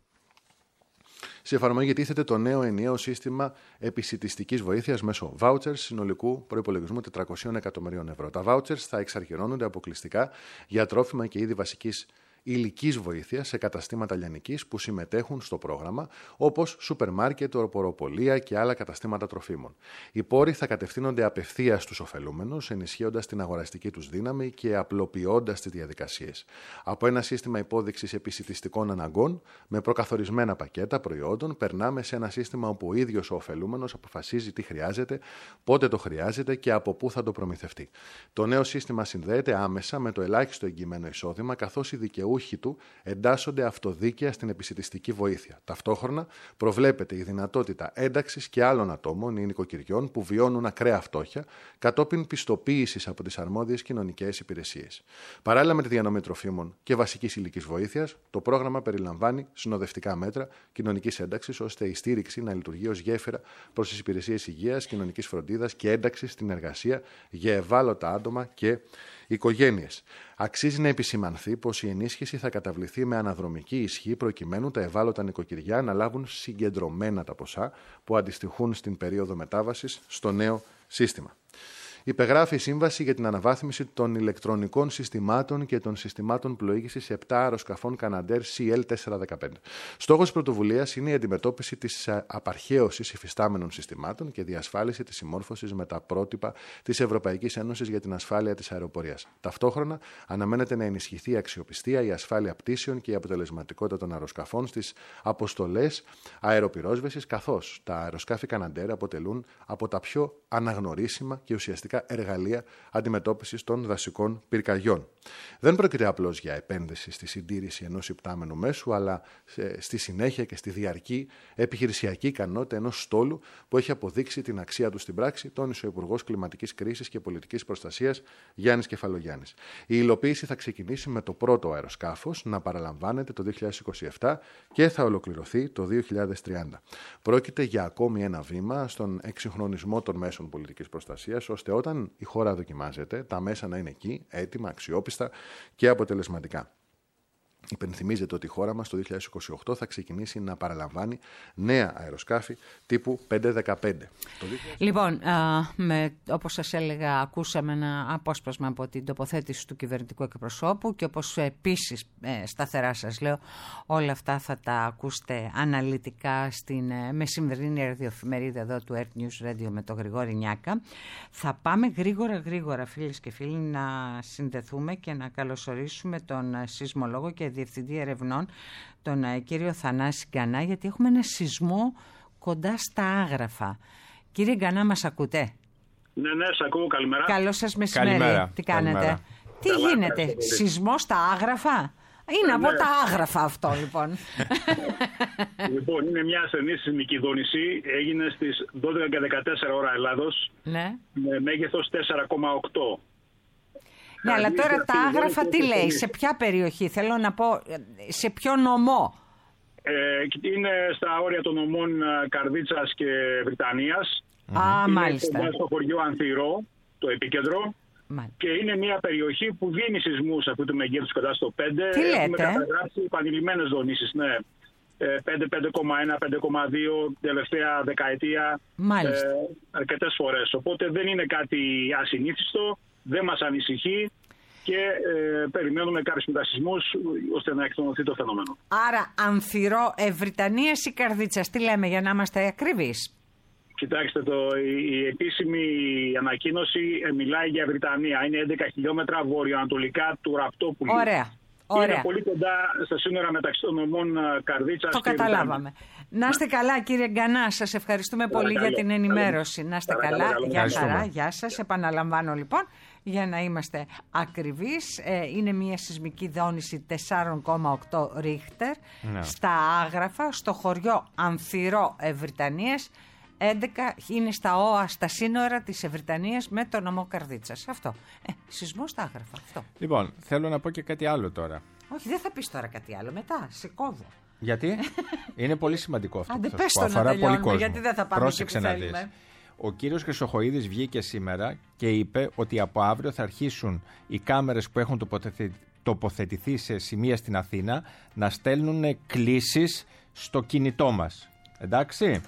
E: Σε εφαρμογή τίθεται το νέο ενιαίο σύστημα επισιτιστικής βοήθειας μέσω vouchers συνολικού προϋπολογισμού τετρακόσια εκατομμυρίων ευρώ. Τα vouchers θα εξαρχιώνονται αποκλειστικά για τρόφιμα και είδη βασικής υλικής βοήθειας σε καταστήματα λιανικής που συμμετέχουν στο πρόγραμμα, όπως σούπερ μάρκετ, ορποροπολία και άλλα καταστήματα τροφίμων. Οι πόροι θα κατευθύνονται απευθείας στους ωφελούμενους, ενισχύοντας την αγοραστική τους δύναμη και απλοποιώντας τις διαδικασίες. Από ένα σύστημα υπόδειξης επισιτιστικών αναγκών, με προκαθορισμένα πακέτα προϊόντων, περνάμε σε ένα σύστημα όπου ο ίδιος ο ωφελούμενος αποφασίζει τι χρειάζεται, πότε το χρειάζεται και από πού θα το προμηθευτεί. Το νέο σύστημα συνδέεται άμεσα με το ελάχιστο εγγυημένο εισόδημα, καθώς οι δικαιούχοι του εντάσσονται αυτοδίκαια στην επισιτιστική βοήθεια. Ταυτόχρονα προβλέπεται η δυνατότητα ένταξης και άλλων ατόμων ή νοικοκυριών που βιώνουν ακραία φτώχεια κατόπιν πιστοποίησης από τις αρμόδιες κοινωνικές υπηρεσίες. Παράλληλα με τη διανομή τροφίμων και βασικής υλικής βοήθειας, το πρόγραμμα περιλαμβάνει συνοδευτικά μέτρα κοινωνικής ένταξης, ώστε η στήριξη να λειτουργεί ως γέφυρα προς τις υπηρεσίες υγείας, κοινωνικής φροντίδας και ένταξης στην εργασία για ευάλωτα άτομα και οικογένειες. Αξίζει να επισημανθεί πως η ενίσχυση θα καταβληθεί με αναδρομική ισχύ προκειμένου τα ευάλωτα νοικοκυριά να λάβουν συγκεντρωμένα τα ποσά που αντιστοιχούν στην περίοδο μετάβασης στο νέο σύστημα. Υπεγράφει η σύμβαση για την αναβάθμιση των ηλεκτρονικών συστημάτων και των συστημάτων πλοήγησης επτά αεροσκαφών Canadair σι ελ τετρακόσια δεκαπέντε. Στόχος της πρωτοβουλίας είναι η αντιμετώπιση της απαρχαίωσης υφιστάμενων συστημάτων και διασφάλιση της συμμόρφωσης με τα πρότυπα της Ευρωπαϊκής Ένωσης για την ασφάλεια της αεροπορίας. Ταυτόχρονα, αναμένεται να ενισχυθεί η αξιοπιστία, η ασφάλεια πτήσεων και η αποτελεσματικότητα των αεροσκαφών στις αποστολές αεροπυρόσβεσης, καθώς τα αεροσκάφη Canadair αποτελούν από τα πιο αναγνωρίσιμα και ουσιαστικά εργαλεία αντιμετώπισης των δασικών πυρκαγιών. Δεν πρόκειται απλώς για επένδυση στη συντήρηση ενός υπτάμενου μέσου, αλλά στη συνέχεια και στη διαρκή επιχειρησιακή ικανότητα ενός στόλου που έχει αποδείξει την αξία του στην πράξη, τόνισε ο Υπουργός Κλιματικής Κρίσης και Πολιτικής Προστασίας Γιάννης Κεφαλογιάννης. Η υλοποίηση θα ξεκινήσει με το πρώτο αεροσκάφος να παραλαμβάνεται το δύο χιλιάδες είκοσι επτά και θα ολοκληρωθεί το δύο χιλιάδες τριάντα. Πρόκειται για ακόμη ένα βήμα στον εξυγχρονισμό των μέσων πολιτικής προστασίας, ώστε όταν η χώρα δοκιμάζεται, τα μέσα να είναι εκεί, έτοιμα, αξιόπιστα και αποτελεσματικά. Υπενθυμίζεται ότι η χώρα μας το δύο χιλιάδες είκοσι οκτώ θα ξεκινήσει να παραλαμβάνει νέα αεροσκάφη τύπου πεντακόσια δεκαπέντε.
B: Λοιπόν, α, με, όπως σας έλεγα, ακούσαμε ένα απόσπασμα από την τοποθέτηση του κυβερνητικού εκπροσώπου και όπως επίσης ε, σταθερά σας λέω, όλα αυτά θα τα ακούσετε αναλυτικά στην ε, μεσημερινή ραδιοεφημερίδα εδώ του Earth News Radio με τον Γρηγόρη Νιάκα. Θα πάμε γρήγορα γρήγορα φίλες και φίλοι να συνδεθούμε και να καλωσορίσουμε τον ε, σεισμολόγο και Διευθυντή Ερευνών, τον uh, κύριο Θανάση Γκανά, γιατί έχουμε ένα σεισμό κοντά στα Άγραφα. Κύριε Γκανά, μας ακούτε?
F: Ναι, ναι, σας ακούω. Καλημέρα.
B: Καλό σας μεσημέρι.
C: Καλημέρα.
B: Τι κάνετε?
C: Καλημέρα.
B: Τι Καλά, γίνεται, καλά, σεισμό στα Άγραφα? Είναι ναι, από ναι. τα Άγραφα αυτό, λοιπόν.
F: Λοιπόν, είναι μια ασθενή σεισμική δόνηση. Έγινε στις δώδεκα και δεκατέσσερα ώρα Ελλάδος. Ναι. Με μέγεθος τέσσερα κόμμα οκτώ.
B: Ναι, αλλά τώρα τα Άγραφα τι λέει, σε ποια περιοχή, θέλω να πω, σε ποιο νομό?
F: Ε, είναι στα όρια των νομών Καρδίτσας και Βρυτανίας.
B: Α, είναι μάλιστα.
F: Είναι στο χωριό Ανθυρό, το επίκεντρο.
B: Μάλιστα.
F: Και είναι μια περιοχή που δίνει σεισμούς αυτού του μεγέθους κοντά στο πέντε.
B: Τι λέτε?
F: Έχουμε καταγράψει επανειλημμένες δονήσεις, ναι. πέντε, πέντε κόμμα ένα, πέντε κόμμα δύο τελευταία δεκαετία.
B: Μάλιστα.
F: Ε, αρκετές φορές. Οπότε δεν είναι κάτι ασυνήθιστο, δεν μας ανησυχεί. και ε, περιμένουμε κάποιους μετασυσμούς ώστε να εκτονωθεί το φαινόμενο.
B: Άρα Ανθυρό, Ευρυτανίας ή Καρδίτσας, τι λέμε για να είμαστε ακριβείς?
F: Κοιτάξτε, το, η, η επίσημη ανακοίνωση ε, μιλάει για Βρυτανία. Είναι έντεκα χιλιόμετρα βορειοανατολικά του Ραπτόπουλου.
B: Ωραία. Ωραία.
F: Είναι πολύ κοντά στα σύνορα μεταξύ των νομών Καρδίτσας
B: το
F: και
B: καταλάβαμε. Να είστε καλά, κύριε Γκανά, σας ευχαριστούμε πολύ για την ενημέρωση. Να είστε καλά, γεια χαρά, γεια σας. Επαναλαμβάνω λοιπόν, για να είμαστε ακριβείς, είναι μια σεισμική δόνηση τέσσερα κόμμα οκτώ ρίχτερ ναι. στα Άγραφα, στο χωριό Ανθυρό Ευρυτανίας. έντεκα είναι στα ΟΑ, στα σύνορα της Ευρυτανίας με το νομό Καρδίτσας. Αυτό. Ε, σεισμό στα Άγραφα. Αυτό.
C: Λοιπόν, θέλω να πω και κάτι άλλο τώρα.
B: Όχι, δεν θα πεις τώρα κάτι άλλο. Μετά, σε κόβω.
C: Γιατί? Είναι πολύ σημαντικό αυτό.
B: Άντε,
C: που
B: πες
C: που
B: το
C: αφορά
B: να
C: πολύ κόσμο.
B: Γιατί δεν θα πάμε
C: Πρόσεξε
B: εκεί που
C: να
B: θέλουμε.
C: δεις. Ο κύριος Χρυσοχοΐδης βγήκε σήμερα και είπε ότι από αύριο θα αρχίσουν οι κάμερες που έχουν τοποθετηθεί σε σημεία στην Αθήνα να στέλνουν κλήσεις στο κινητό μας. Εντάξει?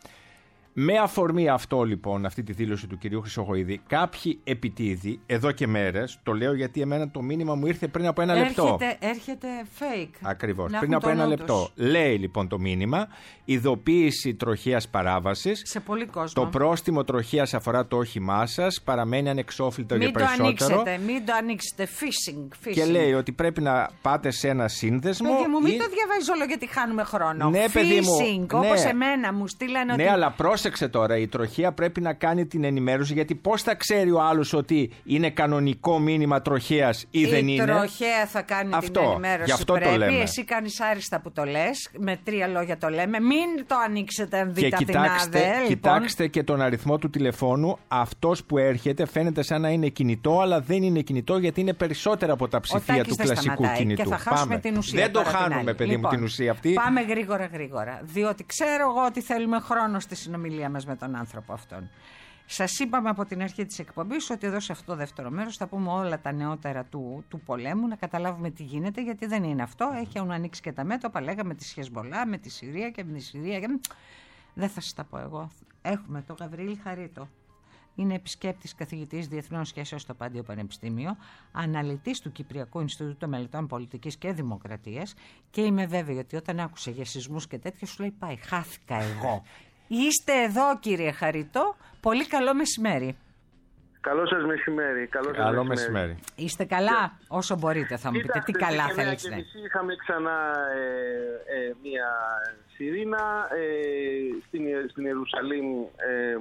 C: Με αφορμή αυτό λοιπόν, αυτή τη δήλωση του κυρίου Χρυσοχοΐδη, κάποιοι επιτίδιοι εδώ και μέρες, το λέω γιατί εμένα το μήνυμα μου ήρθε πριν από ένα
B: έρχεται,
C: λεπτό.
B: Έρχεται fake.
C: Ακριβώς, πριν από ένα λεπτό. Λέει λοιπόν το μήνυμα, ειδοποίηση τροχαίας παράβασης.
B: Σε πολύ κόσμο.
C: Το πρόστιμο τροχαίας αφορά το όχημά σας, παραμένει ανεξόφλητο
B: μην
C: για περισσότερο.
B: Μην το ανοίξετε, μην το ανοίξετε. Phishing, phishing.
C: Και λέει ότι πρέπει να πάτε σε ένα σύνδεσμο.
B: Παιδί μου, μην
C: ή...
B: το διαβάζεις όλο γιατί χάνουμε χρόνο.
C: Ναι, παιδί μου.
B: Phishing,
C: ναι.
B: όπως εμένα μου στείλανε
C: ναι,
B: ότι...
C: αλλά πρόσεξε τώρα, η τροχαία πρέπει να κάνει την ενημέρωση, γιατί πώς θα ξέρει ο άλλος ότι είναι κανονικό μήνυμα τροχαίας ή
B: η
C: δεν είναι.
B: Η τροχαία θα κάνει
C: αυτό,
B: την ενημέρωση.
C: Γι' αυτό
B: πρέπει.
C: Το λέμε.
B: Εσύ κάνεις άριστα που το λες. Με τρία λόγια το λέμε. Μην το ανοίξετε αν δείτε
C: και κοιτάξτε,
B: Αθηνάδε,
C: κοιτάξτε
B: λοιπόν.
C: και τον αριθμό του τηλεφώνου. Αυτός που έρχεται φαίνεται σαν να είναι κινητό, αλλά δεν είναι κινητό γιατί είναι περισσότερα από τα ψηφία του κλασικού κινητού.
B: Και θα χάσουμε
C: Πάμε.
B: την ουσία.
C: Δεν το
B: την
C: χάνουμε, παιδί
B: λοιπόν,
C: μου, την ουσία αυτή.
B: Πάμε γρήγορα, γρήγορα. Διότι ξέρω εγώ ότι θέλουμε χρόνο στη συνομιλία μας με τον άνθρωπο αυτόν. Σας είπαμε από την αρχή της εκπομπής ότι εδώ σε αυτό το δεύτερο μέρος θα πούμε όλα τα νεότερα του, του πολέμου, να καταλάβουμε τι γίνεται, γιατί δεν είναι αυτό. Έχουν ανοίξει και τα μέτωπα, λέγαμε τη Χεσμολάχ με τη Συρία και με τη Συρία. Και... Δεν θα σας τα πω εγώ. Έχουμε τον Γαβριήλ Χαρίτο. Είναι επισκέπτης καθηγητής Διεθνών Σχέσεων στο Πάντιο Πανεπιστήμιο, αναλυτής του Κυπριακού Ινστιτούτου Μελετών Πολιτικής και Δημοκρατίας, και είμαι βέβαιη ότι όταν άκουσε για σεισμούς και τέτοια σου λέει πάει, χάθηκα εγώ. Είστε εδώ, κύριε Χαρίτο. Πολύ καλό μεσημέρι.
G: Καλό σας μεσημέρι. Καλό, σας
C: καλό
G: μεσημέρι.
C: μεσημέρι.
B: Είστε καλά, yeah. όσο μπορείτε θα μου πείτε. Τι καλά θέλετε.
G: Ναι. Είχαμε ξανά ε, ε, μία σιρήνα. Ε, στην, στην Ιερουσαλήμ ε,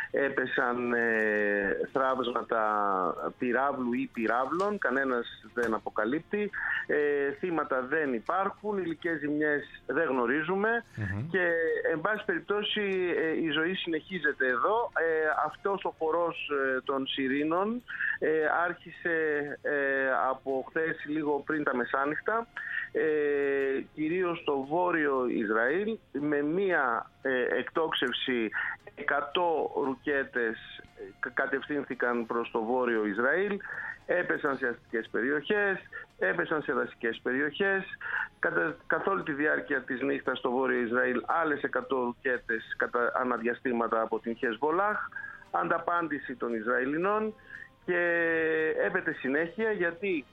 G: έπεσαν ε, θράψματα πυράβλου ή πυράβλων. Κανένας δεν αποκαλύπτει. Ε, θύματα δεν υπάρχουν. Υλικές ζημιές δεν γνωρίζουμε. Mm-hmm. Και εν πάση περιπτώσει ε, η ζωή συνεχίζεται εδώ. Ε, αυτός ο χορός ε, των σιρήνων ε, άρχισε ε, από χθες λίγο πριν τα μεσάνυχτα, ε, κυρίως στο βόρειο Ισραήλ, με μία ε, εκτόξευση. εκατό ρουκέτες κατευθύνθηκαν προς το βόρειο Ισραήλ, έπεσαν σε αστικές περιοχές, έπεσαν σε δασικές περιοχές. Κατά, καθ' όλη τη διάρκεια της νύχτας στο βόρειο Ισραήλ άλλες εκατό ρουκέτες κατά αναδιαστήματα από την Χεσμολάχ, ανταπάντηση των Ισραηλινών, και έπεται συνέχεια γιατί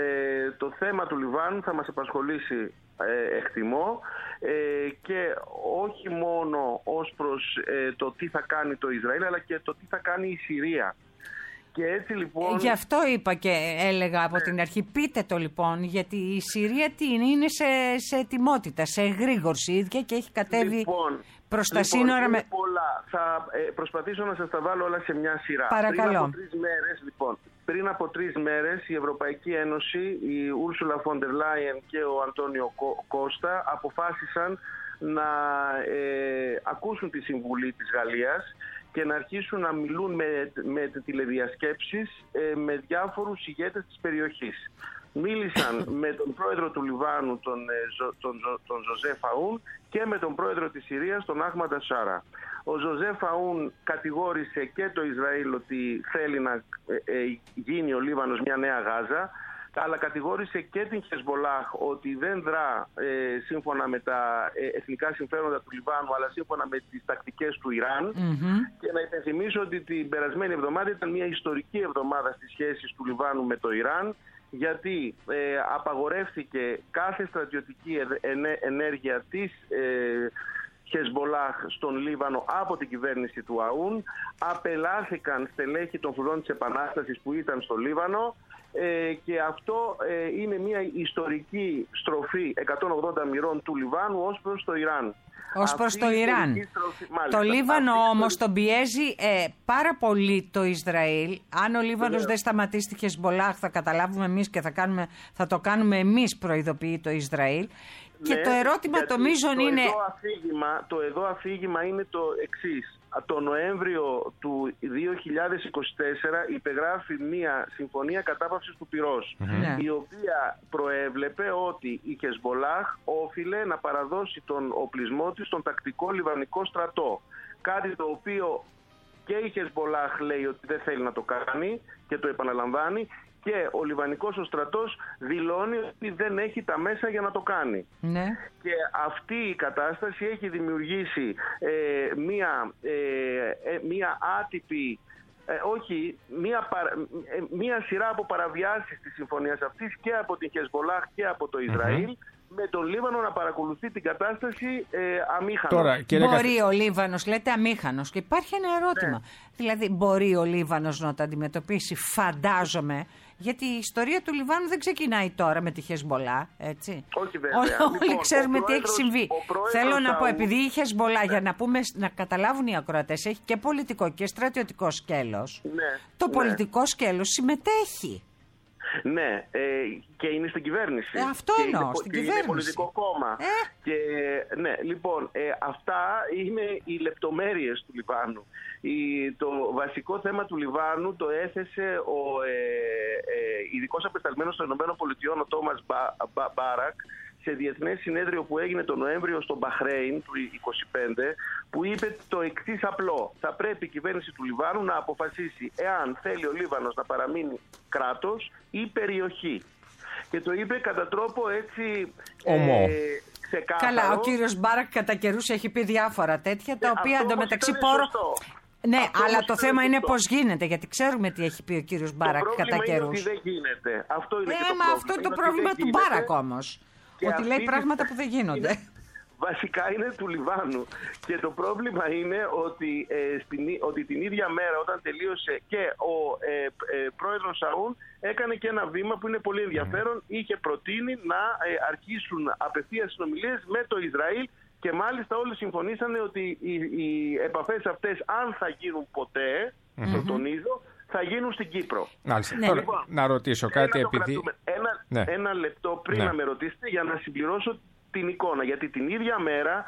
G: ε, το θέμα του Λιβάνου θα μας απασχολήσει ε, εκτιμώ ε, και όχι μόνο ως προς ε, το τι θα κάνει το Ισραήλ, αλλά και το τι θα κάνει η Συρία. Και έτσι λοιπόν...
B: Γι' αυτό είπα και έλεγα από την αρχή, πείτε το λοιπόν, γιατί η Συρία τι είναι, είναι σε, σε ετοιμότητα, σε εγρήγορση ίδια και έχει κατέβει λοιπόν, προς τα λοιπόν, σύνορα. Με...
G: πολλά. Θα ε, προσπαθήσω να σας τα βάλω όλα σε μια σειρά.
B: Παρακαλώ.
G: Πριν από τρεις μέρες, λοιπόν, πριν από τρεις μέρες η Ευρωπαϊκή Ένωση, η Ούρσουλα Φοντερ Λάιεν και ο Αντώνιο Κώστα αποφάσισαν να ε, ακούσουν τη συμβουλή της Γαλλίας και να αρχίσουν να μιλούν με, με τηλεδιασκέψεις ε, με διάφορους ηγέτες της περιοχής. Μίλησαν με τον πρόεδρο του Λιβάνου, τον, τον, τον Ζωζέ Φαούν, και με τον πρόεδρο της Συρίας, τον Αχμαντ Ασσάρα. Ο Ζωζέ Φαούν κατηγόρησε και το Ισραήλ ότι θέλει να ε, ε, γίνει ο Λίβανος μια νέα Γάζα, αλλά κατηγόρησε και την Χεσμολάχ ότι δεν δρά ε, σύμφωνα με τα ε, εθνικά συμφέροντα του Λιβάνου, αλλά σύμφωνα με τις τακτικές του Ιράν. Mm-hmm. Και να υπενθυμίσω ότι την περασμένη εβδομάδα ήταν μια ιστορική εβδομάδα στις σχέσεις του Λιβάνου με το Ιράν. γιατί ε, απαγορεύτηκε κάθε στρατιωτική ενέργεια της ε, Χεσμπολάχ στον Λίβανο από την κυβέρνηση του Αούν, απελάθηκαν στελέχη των φρουρών της Επανάστασης που ήταν στο Λίβανο, ε, και αυτό ε, είναι μια ιστορική στροφή εκατόν ογδόντα μοιρών του Λιβάνου ως προς το Ιράν.
B: Ως προς το Ιράν.
G: Στροφή, μάλιστα,
B: το Λίβανο
G: αυτή
B: όμως
G: το...
B: τον πιέζει ε, πάρα πολύ το Ισραήλ. Αν ο Λίβανος δεν σταματήσει τη Χεσμπολάχ, θα καταλάβουμε εμείς και θα, κάνουμε, θα το κάνουμε εμείς, προειδοποιεί το Ισραήλ. Και ναι, το ερώτημα το μείζον είναι...
G: Εδώ αφήγημα, το εδώ αφήγημα είναι το εξής. Το Νοέμβριο του δύο χιλιάδες είκοσι τέσσερα υπεγράφει μια συμφωνία κατάπαυσης του πυρός, mm-hmm. η οποία προέβλεπε ότι η Χεσμπολάχ όφιλε να παραδώσει τον οπλισμό της στον τακτικό λιβανικό στρατό. Κάτι το οποίο και η Χεσμπολάχ λέει ότι δεν θέλει να το κάνει και το επαναλαμβάνει, και ο Λιβανικός ο στρατός δηλώνει ότι δεν έχει τα μέσα για να το κάνει.
B: Ναι.
G: Και αυτή η κατάσταση έχει δημιουργήσει ε, μία, ε, ε, μία άτυπη, ε, όχι, μία, παρα, ε, μία σειρά από παραβιάσεις της συμφωνίας αυτής και από την Χεσμπολάχ και από το Ισραήλ, mm-hmm. με τον Λίβανο να παρακολουθεί την κατάσταση ε, αμήχανος.
B: Τώρα, μπορεί ο Λίβανος, λέτε αμήχανος, και υπάρχει ένα ερώτημα. Ναι. Δηλαδή, μπορεί ο Λίβανος να το αντιμετωπίσει, φαντάζομαι, γιατί η ιστορία του Λιβάνου δεν ξεκινάει τώρα με τη Χεσμπολά, έτσι.
G: Όχι βέβαια.
B: Όλοι,
G: λοιπόν,
B: όλοι ξέρουμε τι έχει συμβεί. Θέλω να πω,
G: θα...
B: επειδή η Χεσμπολά, ναι. για να, πούμε, να καταλάβουν οι ακροατές, έχει και πολιτικό και στρατιωτικό σκέλος.
G: Ναι.
B: Το
G: ναι.
B: πολιτικό σκέλος συμμετέχει.
G: Ναι, ε, και είναι στην κυβέρνηση.
B: Ε, αυτό
G: και
B: εννοώ,
G: είναι,
B: στην
G: και
B: κυβέρνηση.
G: Είναι πολιτικό κόμμα.
B: Ε.
G: Και, ναι, λοιπόν, ε, αυτά είναι οι λεπτομέρειες του Λιβάνου. Η, το βασικό θέμα του Λιβάνου το έθεσε ο ε, ε, ειδικός απεσταλμένος των ΗΠΑ, ο Τόμας Μπα, Μπα, Μπάρακ, σε διεθνές συνέδριο που έγινε τον Νοέμβριο στο Μπαχρέιν του είκοσι πέντε, που είπε το εξής απλό: θα πρέπει η κυβέρνηση του Λιβάνου να αποφασίσει εάν θέλει ο Λίβανος να παραμείνει κράτος ή περιοχή. Και το είπε κατά τρόπο έτσι ε, ξεκάθαρο.
B: Καλά, ο κύριος Μπάρακ κατά καιρούς έχει πει διάφορα τέτοια, τα
G: ε,
B: οποία εντωμεταξύ πόρο... Ναι, αυτό αλλά το θέμα είναι πώς γίνεται, γιατί ξέρουμε τι έχει πει ο κύριος Μπάρακ κατά καιρούς.
G: Το πρόβλημα είναι ότι δεν γίνεται. Αυτό είναι
B: ναι,
G: και το
B: μα
G: πρόβλημα.
B: αυτό είναι το πρόβλημα του Μπάρακ όμως.
G: Και
B: ότι λέει πράγματα που δεν γίνονται.
G: Είναι, βασικά είναι του Λιβάνου. Και το πρόβλημα είναι ότι, ε, στην, ότι την ίδια μέρα όταν τελείωσε και ο ε, ε, πρόεδρος Αούν έκανε και ένα βήμα που είναι πολύ ενδιαφέρον. Είχε προτείνει να ε, αρχίσουν απευθείας συνομιλίες με το Ισραήλ, και μάλιστα όλοι συμφωνήσανε ότι οι, οι επαφές αυτές, αν θα γίνουν ποτέ, mm-hmm. το τονίζω, θα γίνουν στην Κύπρο.
C: Ναι. Τώρα, λοιπόν, να ρωτήσω κάτι,
G: ένα
C: επειδή...
G: Ένα, ναι. ένα λεπτό πριν ναι. να με ρωτήσετε, για να συμπληρώσω την εικόνα. Γιατί την ίδια μέρα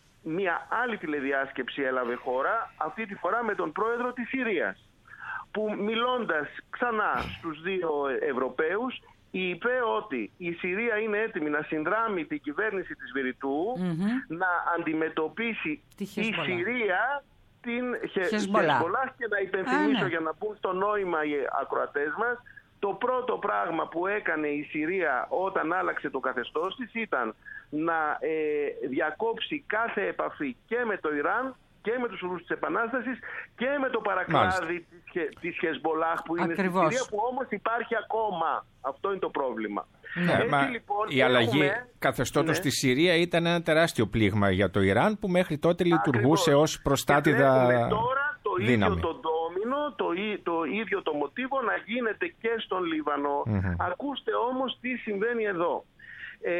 G: μια άλλη τηλεδιάσκεψη έλαβε χώρα, αυτή τη φορά με τον πρόεδρο της Συρίας, που μιλώντας ξανά στους δύο Ευρωπαίους, είπε ότι η Συρία είναι έτοιμη να συνδράμει την κυβέρνηση της Βηρητού, mm-hmm. να αντιμετωπίσει η Συρία την Χεσμπολάχ. Και να υπενθυμίσω, Α, ναι. για να μπουν στο νόημα οι ακροατές μας, το πρώτο πράγμα που έκανε η Συρία όταν άλλαξε το καθεστώς της ήταν να ε, διακόψει κάθε επαφή και με το Ιράν και με τους ουρούς της Επανάστασης και με το παρακλάδι της, της Χεσμπολάχ που είναι Ακριβώς. στη Συρία, που όμως υπάρχει ακόμα. Αυτό είναι το πρόβλημα.
C: Ναι, Έτσι, μα λοιπόν, η αλλαγή έχουμε... καθεστώτος ναι. στη Συρία ήταν ένα τεράστιο πλήγμα για το Ιράν, που μέχρι τότε λειτουργούσε Ακριβώς. ως προστάτηδα
G: τώρα το
C: δύναμη.
G: ίδιο το ντόμινο, το, το ίδιο το μοτίβο να γίνεται και στον Λίβανο. Mm-hmm. Ακούστε όμως τι συμβαίνει εδώ. Ε,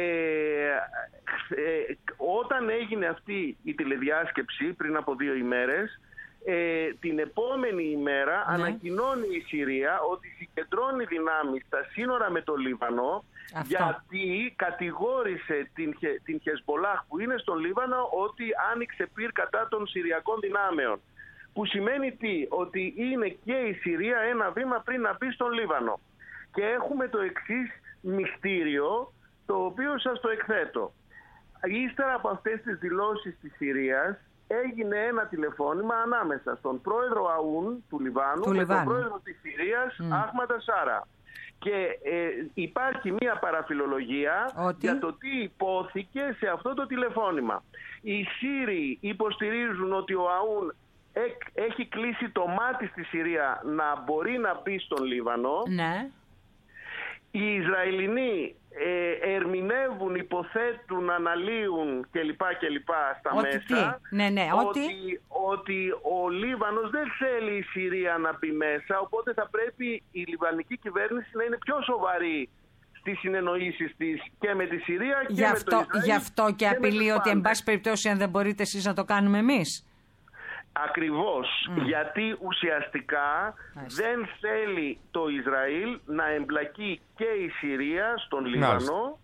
G: ε, όταν έγινε αυτή η τηλεδιάσκεψη πριν από δύο ημέρες, ε, την επόμενη ημέρα ναι. ανακοινώνει η Συρία ότι συγκεντρώνει δυνάμεις στα σύνορα με το Λίβανο, Αυτό. γιατί κατηγόρησε την, την Χεσμπολάχ που είναι στον Λίβανο ότι άνοιξε πυρ κατά των Συριακών δυνάμεων. Που σημαίνει τι? Ότι είναι και η Συρία ένα βήμα πριν να μπει στον Λίβανο. Και έχουμε το εξής μυστήριο, το οποίο σας το εκθέτω. Ύστερα από αυτές τις δηλώσεις της Συρίας, έγινε ένα τηλεφώνημα ανάμεσα στον πρόεδρο Αούν του Λιβάνου
B: του
G: και
B: Λιβάνου.
G: τον πρόεδρο της Συρίας, mm. Αχμαντ Σάρα. Και ε, υπάρχει μία παραφιλολογία ότι... για το τι υπόθηκε σε αυτό το τηλεφώνημα. Οι Σύριοι υποστηρίζουν ότι ο Αούν έχει κλείσει το μάτι στη Συρία να μπορεί να μπει στον Λίβανο.
B: Ναι.
G: Οι Ισραηλινοί ε, ερμηνεύουν, υποθέτουν, αναλύουν κλπ. κλπ. Στα
B: ότι
G: μέσα
B: τι? Ναι, ναι,
G: ότι,
B: ότι...
G: ότι ο Λίβανος δεν θέλει η Συρία να μπει μέσα, οπότε θα πρέπει η λιβανική κυβέρνηση να είναι πιο σοβαρή στις συνεννοήσεις της και με τη Συρία και
B: γι αυτό,
G: με το Ισραήλ.
B: Γι' αυτό και, και απειλεί ότι εν πάση περιπτώσει αν δεν μπορείτε εσείς να το κάνουμε εμείς.
G: Ακριβώς,
B: Mm.
G: γιατί ουσιαστικά
B: Nice.
G: δεν θέλει το Ισραήλ να εμπλακεί και η Συρία στον Λίβανο,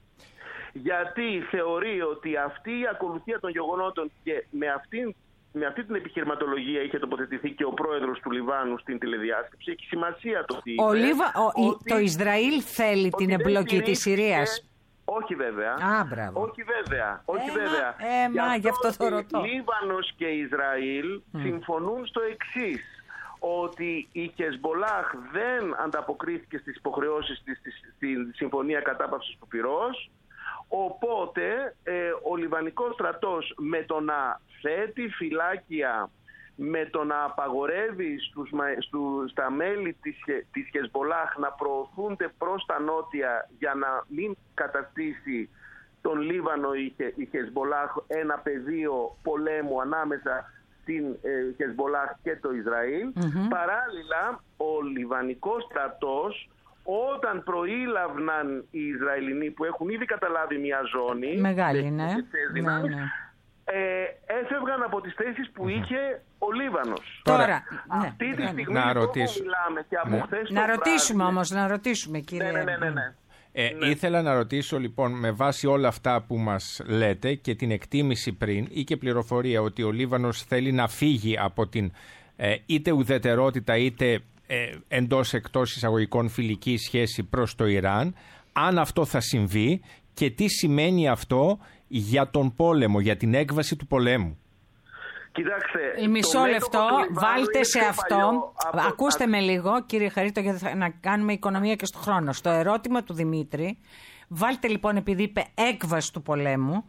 G: γιατί θεωρεί ότι αυτή η ακολουθία των γεγονότων και με αυτήν με αυτή την επιχειρηματολογία είχε τοποθετηθεί και ο πρόεδρος του Λιβάνου στην τηλεδιάσκεψη. Έχει σημασία το ότι,
B: ο Λίβα, ο,
G: ότι
B: το Ισραήλ θέλει την εμπλοκή της Συρίας.
G: Όχι βέβαια.
B: Α, μπράβο.
G: Όχι βέβαια. Όχι
B: Ε,
G: βέβαια.
B: Ε, μα, γι' αυτό το ρωτώ.
G: Λίβανος και Ισραήλ mm. συμφωνούν στο εξής. Ότι η Χεσμπολάχ δεν ανταποκρίθηκε στις υποχρεώσεις της στη Συμφωνία Κατάπαυσης του Πυρός. Οπότε ε, ο Λιβανικός στρατός με το να θέτει φυλάκια, με το να απαγορεύει στους, στους, στα μέλη της, της Χεσμπολάχ να προωθούνται προς τα νότια για να μην καταστήσει τον Λίβανο η, η Χεσμπολάχ ένα πεδίο πολέμου ανάμεσα στην ε, Χεσμπολάχ και το Ισραήλ. Mm-hmm. Παράλληλα, ο Λιβανικός στρατός, όταν προήλαβναν οι Ισραηλινοί που έχουν ήδη καταλάβει μια ζώνη,
B: μεγάλη, ναι.
G: Δυνάμεις,
B: ναι, ναι.
G: Ε, έφευγαν από τις θέσεις που είχε ο Λίβανος.
B: Τώρα,
G: Τώρα αυτή
B: ναι,
G: τη
B: ναι,
G: στιγμή
C: να
G: που
C: ρωτήσω.
G: μιλάμε και από
C: ναι.
G: χθες
B: Να
G: το
B: ρωτήσουμε
G: βράδυ,
B: όμως, να ρωτήσουμε κύριε.
G: Ναι, ναι, ναι, ναι.
C: Ε,
G: ναι.
C: Ήθελα να ρωτήσω λοιπόν με βάση όλα αυτά που μας λέτε και την εκτίμηση πριν ή και πληροφορία ότι ο Λίβανος θέλει να φύγει από την ε, είτε ουδετερότητα είτε ε, εντός εκτός εισαγωγικών φιλική σχέση προς το Ιράν, αν αυτό θα συμβεί και τι σημαίνει αυτό για τον πόλεμο, για την έκβαση του πολέμου.
G: Κοιτάξτε,
B: μισό λεπτό, βάλτε σε αυτό.
G: Παλιό,
B: Ακούστε
G: από...
B: με λίγο, κύριε Χαρίτο, για να κάνουμε οικονομία και στο χρόνο. Στο ερώτημα του Δημήτρη, βάλτε λοιπόν, επειδή είπε έκβαση του πολέμου,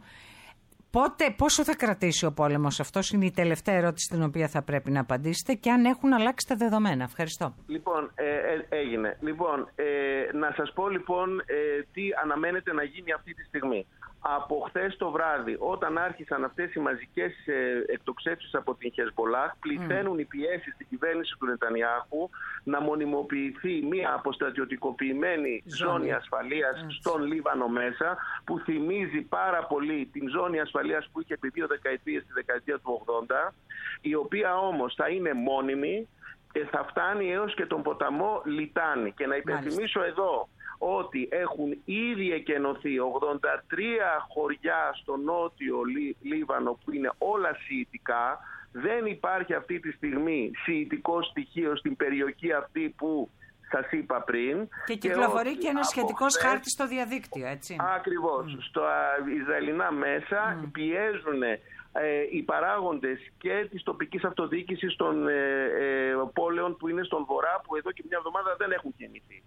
B: πότε, πόσο θα κρατήσει ο πόλεμος αυτός, είναι η τελευταία ερώτηση την οποία θα πρέπει να απαντήσετε και αν έχουν αλλάξει τα δεδομένα. Ευχαριστώ.
G: Λοιπόν, ε, ε, έγινε. Λοιπόν, ε, να σας πω λοιπόν ε, τι αναμένεται να γίνει αυτή τη στιγμή. Από χθες το βράδυ, όταν άρχισαν αυτές οι μαζικές ε, εκτοξεύσεις από την Χεσμπολάχ, πληθαίνουν mm. οι πιέσεις στην κυβέρνηση του Νετανιάχου να μονιμοποιηθεί μια αποστρατιωτικοποιημένη ζώνη, ζώνη ασφαλείας mm. στον Λίβανο μέσα, που θυμίζει πάρα πολύ την ζώνη ασφαλείας που είχε επί δύο δεκαετίες στη δεκαετία του ογδόντα, η οποία όμως θα είναι μόνιμη και θα φτάνει έως και τον ποταμό Λιτάνη. Και να υπενθυμίσω Μάλιστα. εδώ ότι έχουν ήδη εκενωθεί ογδόντα τρία χωριά στο νότιο Λί, Λίβανο που είναι όλα σιητικά. Δεν υπάρχει αυτή τη στιγμή σιητικό στοιχείο στην περιοχή αυτή που σας είπα πριν.
B: Και κυκλοφορεί και, και ένα σχετικός χθες, χάρτης στο διαδίκτυο, έτσι.
G: Ακριβώς. Mm. Στο Ισραηλινά μέσα mm. πιέζουν ε, οι παράγοντες και της τοπικής αυτοδιοίκησης των ε, ε, πόλεων που είναι στον βορρά, που εδώ και μια εβδομάδα δεν έχουν κινηθεί.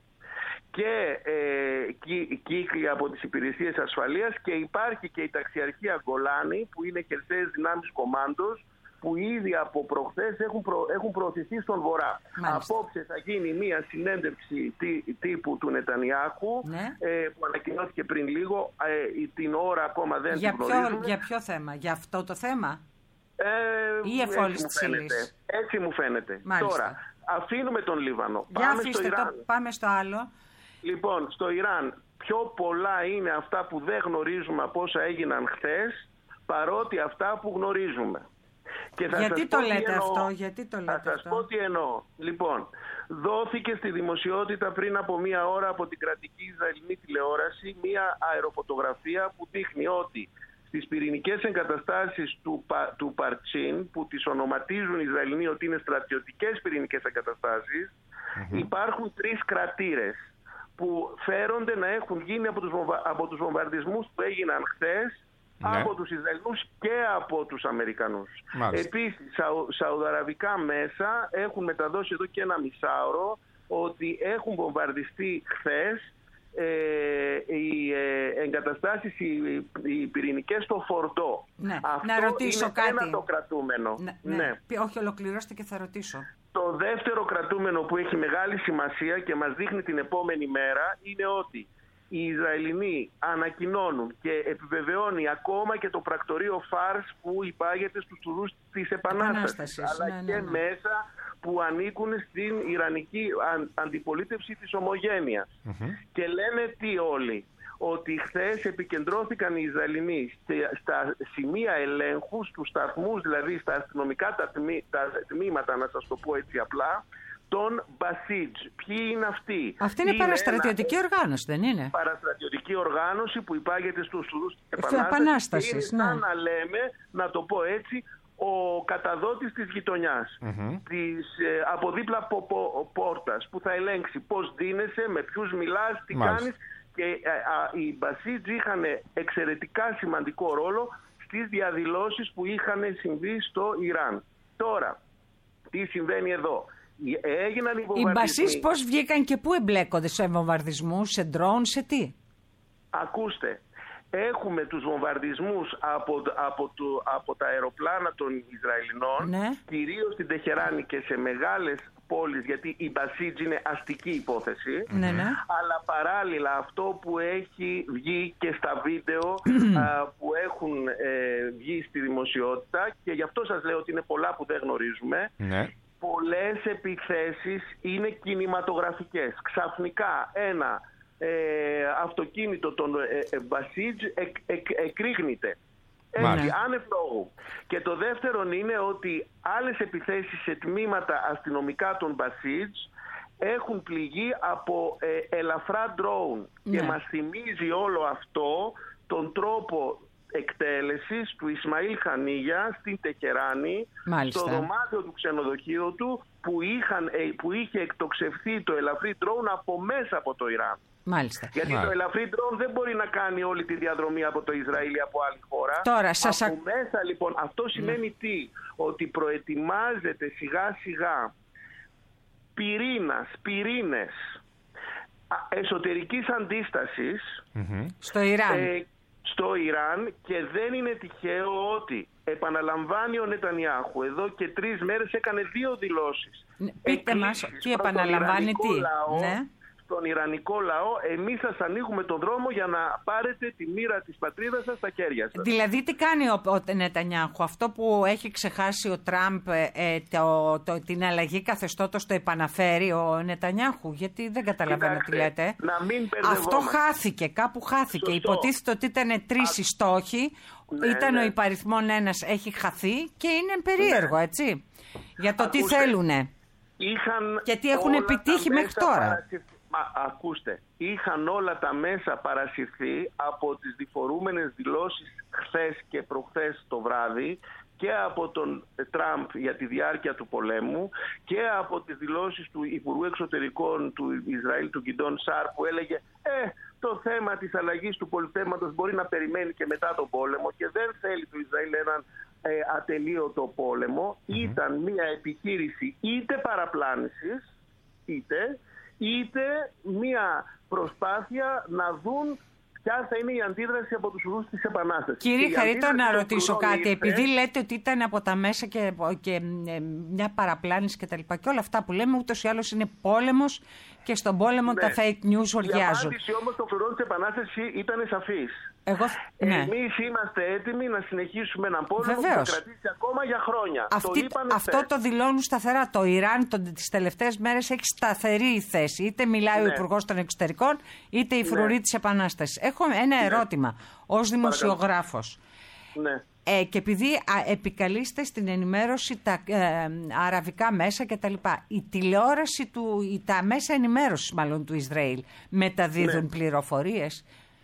G: Και ε, κύ, κύκλοι από τις υπηρεσίες ασφαλείας, και υπάρχει και η ταξιαρχία Γκολάνη που είναι χερσαίες δυνάμεις κομμάντος που ήδη από προχθές έχουν, προ, έχουν προωθηθεί στον βορρά. Μάλιστα. Απόψε θα γίνει μια συνέντευξη τύ, τύπου του Νετανιάχου ναι. ε, που ανακοινώθηκε πριν λίγο, ε, την ώρα ακόμα δεν
B: για
G: την γνωρίζουμε.
B: Ποιο, για ποιο θέμα, για αυτό το θέμα
G: ε,
B: ή εφόλης της ύλης?
G: Έτσι μου φαίνεται.
B: Μάλιστα. Τώρα
G: αφήνουμε τον Λίβανο.
B: Για
G: πάμε στο Ιράν.
B: Το, πάμε στο άλλο.
G: Λοιπόν, στο Ιράν πιο πολλά είναι αυτά που δεν γνωρίζουμε από όσα έγιναν χθες, παρότι αυτά που γνωρίζουμε. Και θα
B: γιατί
G: σας
B: το
G: πω
B: λέτε
G: εννοώ.
B: αυτό, γιατί το λέτε
G: θα σας
B: αυτό.
G: πω τι εννοώ. Λοιπόν, δόθηκε στη δημοσιότητα πριν από μία ώρα από την κρατική Ισραηλινή τηλεόραση μία αεροφωτογραφία που δείχνει ότι στις πυρηνικές εγκαταστάσεις του, του Παρτσίν, που τις ονοματίζουν οι Ισραηλινοί ότι είναι στρατιωτικές πυρηνικές εγκαταστάσεις, mm-hmm. υπάρχουν τρεις κρατήρες που φέρονται να έχουν γίνει από τους, από τους βομβαρδισμούς που έγιναν χθες, ναι. από τους Ισραηλινούς και από τους Αμερικανούς. Μάλιστα. Επίσης, σαου, σαουδαραβικά μέσα έχουν μεταδώσει εδώ και ένα μισάωρο ότι έχουν βομβαρδιστεί χθες ε, οι ε, εγκαταστάσεις οι, οι πυρηνικές στο Φορντό.
B: Ναι.
G: Αυτό
B: να ρωτήσω
G: είναι
B: κάτι.
G: ένα το κρατούμενο.
B: Ναι, ναι. Ναι. Όχι, ολοκληρώστε και θα ρωτήσω.
G: Το δεύτερο κρατούμενο που έχει μεγάλη σημασία και μας δείχνει την επόμενη μέρα είναι ότι οι Ισραηλινοί ανακοινώνουν και επιβεβαιώνει ακόμα και το πρακτορείο Φάρς που υπάγεται στους τουρούς της Επανάστασης, αλλά ναι, ναι, ναι. και μέσα που ανήκουν στην Ιρανική αντιπολίτευση της Ομογένειας. Mm-hmm. Και λένε τι όλοι, ότι χθες επικεντρώθηκαν οι Ισραηλινοί στα σημεία ελέγχου, στους σταθμούς, δηλαδή στα αστυνομικά τα, τμή, τα τμήματα, να σας το πω έτσι απλά, τον Μπασίτζ. Ποιοι είναι αυτοί?
B: Αυτή είναι, είναι παραστρατιωτική ένα... οργάνωση, δεν είναι?
G: Παραστρατιωτική οργάνωση που υπάγεται στους τουρούς της
B: Επανάστασης. Επανάστασης,
G: είναι, ναι. σαν να λέμε, να το πω έτσι, ο καταδότης της γειτονιάς, mm-hmm. της, ε, από δίπλα από πο, πόρτας, που θα ελέγξει πώς δίνεσαι, με ποιους μιλάς, τι Μάλιστα. κάνεις. Και ε, α, οι Μπασίτζ είχαν εξαιρετικά σημαντικό ρόλο στις διαδηλώσεις που είχαν συμβεί στο Ιράν. Τώρα, τι συμβαίνει εδώ? Έγιναν οι βομβαρδισμοί. Οι
B: Μπασίτζ πώς βγήκαν και πού εμπλέκονται, σε βομβαρδισμούς, σε ντρόουν, σε τι?
G: Ακούστε, έχουμε τους βομβαρδισμούς από, από, το, από τα αεροπλάνα των Ισραηλινών, ναι. κυρίως στην Τεχεράνη και σε μεγάλες πόλεις, γιατί η Μπασίτζ είναι αστική υπόθεση,
B: ναι, ναι.
G: αλλά παράλληλα αυτό που έχει βγει και στα βίντεο α, που έχουν ε, βγει στη δημοσιότητα, και γι' αυτό σας λέω ότι είναι πολλά που δεν γνωρίζουμε, ναι. πολλές επιθέσεις είναι κινηματογραφικές. Ξαφνικά ένα ε, αυτοκίνητο των ε, Μπασίτζ εκ, εκ, εκρήγνεται. Έτσι, άνευ λόγου. Και το δεύτερο είναι ότι άλλες επιθέσεις σε τμήματα αστυνομικά των Μπασίτζ έχουν πληγεί από ε, ελαφρά ντρόουν. Ναι. Και μας θυμίζει όλο αυτό τον τρόπο εκτέλεσης του Ισμαήλ Χανίγια στην Τεχεράνη, Μάλιστα. στο δωμάτιο του ξενοδοχείου του, που, είχαν, ε, που είχε εκτοξευθεί το ελαφρύ ντρόουν από μέσα από το Ιράν.
B: Μάλιστα.
G: Γιατί Μάλιστα. το ελαφρύ ντρόουν δεν μπορεί να κάνει όλη τη διαδρομή από το Ισραήλ ή από άλλη χώρα.
B: Τώρα, σας...
G: Από μέσα λοιπόν, αυτό σημαίνει mm. τι? Ότι προετοιμάζεται σιγά σιγά πυρήνας, πυρήνες εσωτερικής αντίστασης
B: mm-hmm. στο Ιράν. Ε,
G: στο Ιράν, και δεν είναι τυχαίο ότι επαναλαμβάνει ο Νετανιάχου εδώ και τρεις μέρες έκανε δύο δηλώσεις.
B: Πείτε μας, τι επαναλαμβάνει, τι?
G: Λαό,
B: ναι.
G: Στον Ιρανικό λαό, εμείς σας ανοίγουμε τον δρόμο για να πάρετε τη μοίρα της πατρίδας σας στα χέρια σας.
B: Δηλαδή τι κάνει ο, ο Νετανιάχου? Αυτό που έχει ξεχάσει ο Τραμπ, ε, το, το, την αλλαγή καθεστώτος, το επαναφέρει ο Νετανιάχου? Γιατί δεν καταλαβαίνω τι λέτε.
G: Να μην
B: Αυτό χάθηκε, κάπου χάθηκε. Σωστό. Υποτίθεται ότι ήταν τρεις οι στόχοι, ναι, ήταν ναι. ο υπαριθμόν ένας, έχει χαθεί και είναι περίεργο, ναι. έτσι, για το Ακούστε, τι θέλουνε και τι έχουν επιτύχει μέχρι τώρα. Παρασυ...
G: Μα, ακούστε, είχαν όλα τα μέσα παρασυρθεί από τις διφορούμενες δηλώσεις χθες και προχθές το βράδυ και από τον Τραμπ για τη διάρκεια του πολέμου και από τις δηλώσεις του Υπουργού Εξωτερικών του Ισραήλ, του Γκιντόν Σάρ, που έλεγε ε, το θέμα της αλλαγής του πολυτέματος μπορεί να περιμένει και μετά τον πόλεμο και δεν θέλει το Ισραήλ έναν ε, ατελείωτο πόλεμο. Mm-hmm. Ήταν μια επιχείρηση είτε παραπλάνησης, είτε... είτε μία προσπάθεια να δουν ποια θα είναι η αντίδραση από τους ουρούς της Επανάστασης.
B: Κύριε Χαρίτο, να ρωτήσω κάτι. Ήρθε... Επειδή λέτε ότι ήταν από τα μέσα και, και ε, μια παραπλάνηση και τα λοιπά και όλα αυτά που λέμε, ούτως ή άλλως είναι πόλεμος και στον πόλεμο ναι. τα fake news οργιάζουν.
G: Η απάντηση όμως των φρουρών της Επανάστασης ήταν σαφής.
B: Εγώ... Ναι.
G: Εμείς είμαστε έτοιμοι να συνεχίσουμε έναν πόλεμο Βεβαίως. που θα κρατήσει ακόμα για χρόνια.
B: Αυτή,
G: το
B: αυτό το δηλώνουν σταθερά. Το Ιράν το, τις τελευταίες μέρες έχει σταθερή θέση. Είτε μιλάει ναι. ο Υπουργός των Εξωτερικών, είτε η φρουρή ναι. της Επανάστασης. Έχω ένα ερώτημα ναι. ως δημοσιογράφος.
G: Ναι.
B: Ε, και επειδή α, επικαλείστε στην ενημέρωση τα ε, αραβικά μέσα και τα λοιπά, η τηλεόραση του, η, τα μέσα ενημέρωσης μάλλον του Ισραήλ μεταδίδουν ναι. πληροφορίες?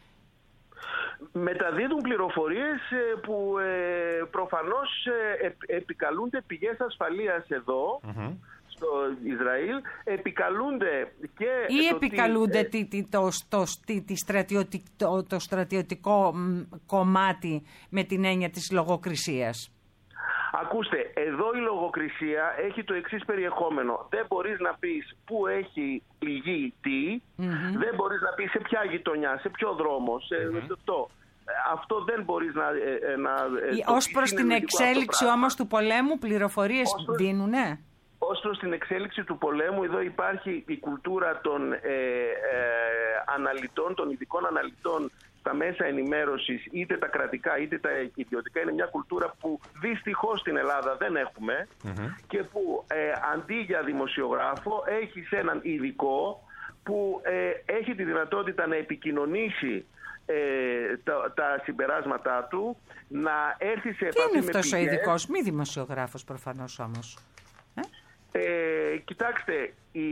G: Μεταδίδουν πληροφορίες που ε, προφανώς ε, επικαλούνται πηγές ασφαλείας εδώ, mm-hmm. στο Ισραήλ, επικαλούνται και...
B: Ή
G: το
B: επικαλούνται
G: τι,
B: τη, το, το, τη, τη στρατιωτικ, το, το στρατιωτικό κομμάτι με την έννοια της λογοκρισίας.
G: Ακούστε, εδώ η λογοκρισία έχει το εξής περιεχόμενο. Δεν μπορείς να πεις πού έχει πληγεί τι, mm-hmm. δεν μπορείς να πεις σε ποια γειτονιά, σε ποιο δρόμο, σε mm-hmm. το. Αυτό δεν μπορείς να... να
B: Ως προς την εξέλιξη όμως του πολέμου, πληροφορίες
G: ως προς,
B: δίνουνε?
G: ως προς την εξέλιξη του πολέμου, εδώ υπάρχει η κουλτούρα των ε, ε, αναλυτών, των ειδικών αναλυτών στα μέσα ενημέρωσης, είτε τα κρατικά είτε τα ιδιωτικά. Είναι μια κουλτούρα που δυστυχώς στην Ελλάδα δεν έχουμε mm-hmm. και που ε, αντί για δημοσιογράφο έχεις έναν ειδικό που ε, έχει τη δυνατότητα να επικοινωνήσει ε, τα, τα συμπεράσματά του, να έρθει σε επαφή με πηγές. Τι είναι αυτός ο ειδικός,
B: μη δημοσιογράφος προφανώς όμως.
G: Ε, κοιτάξτε, η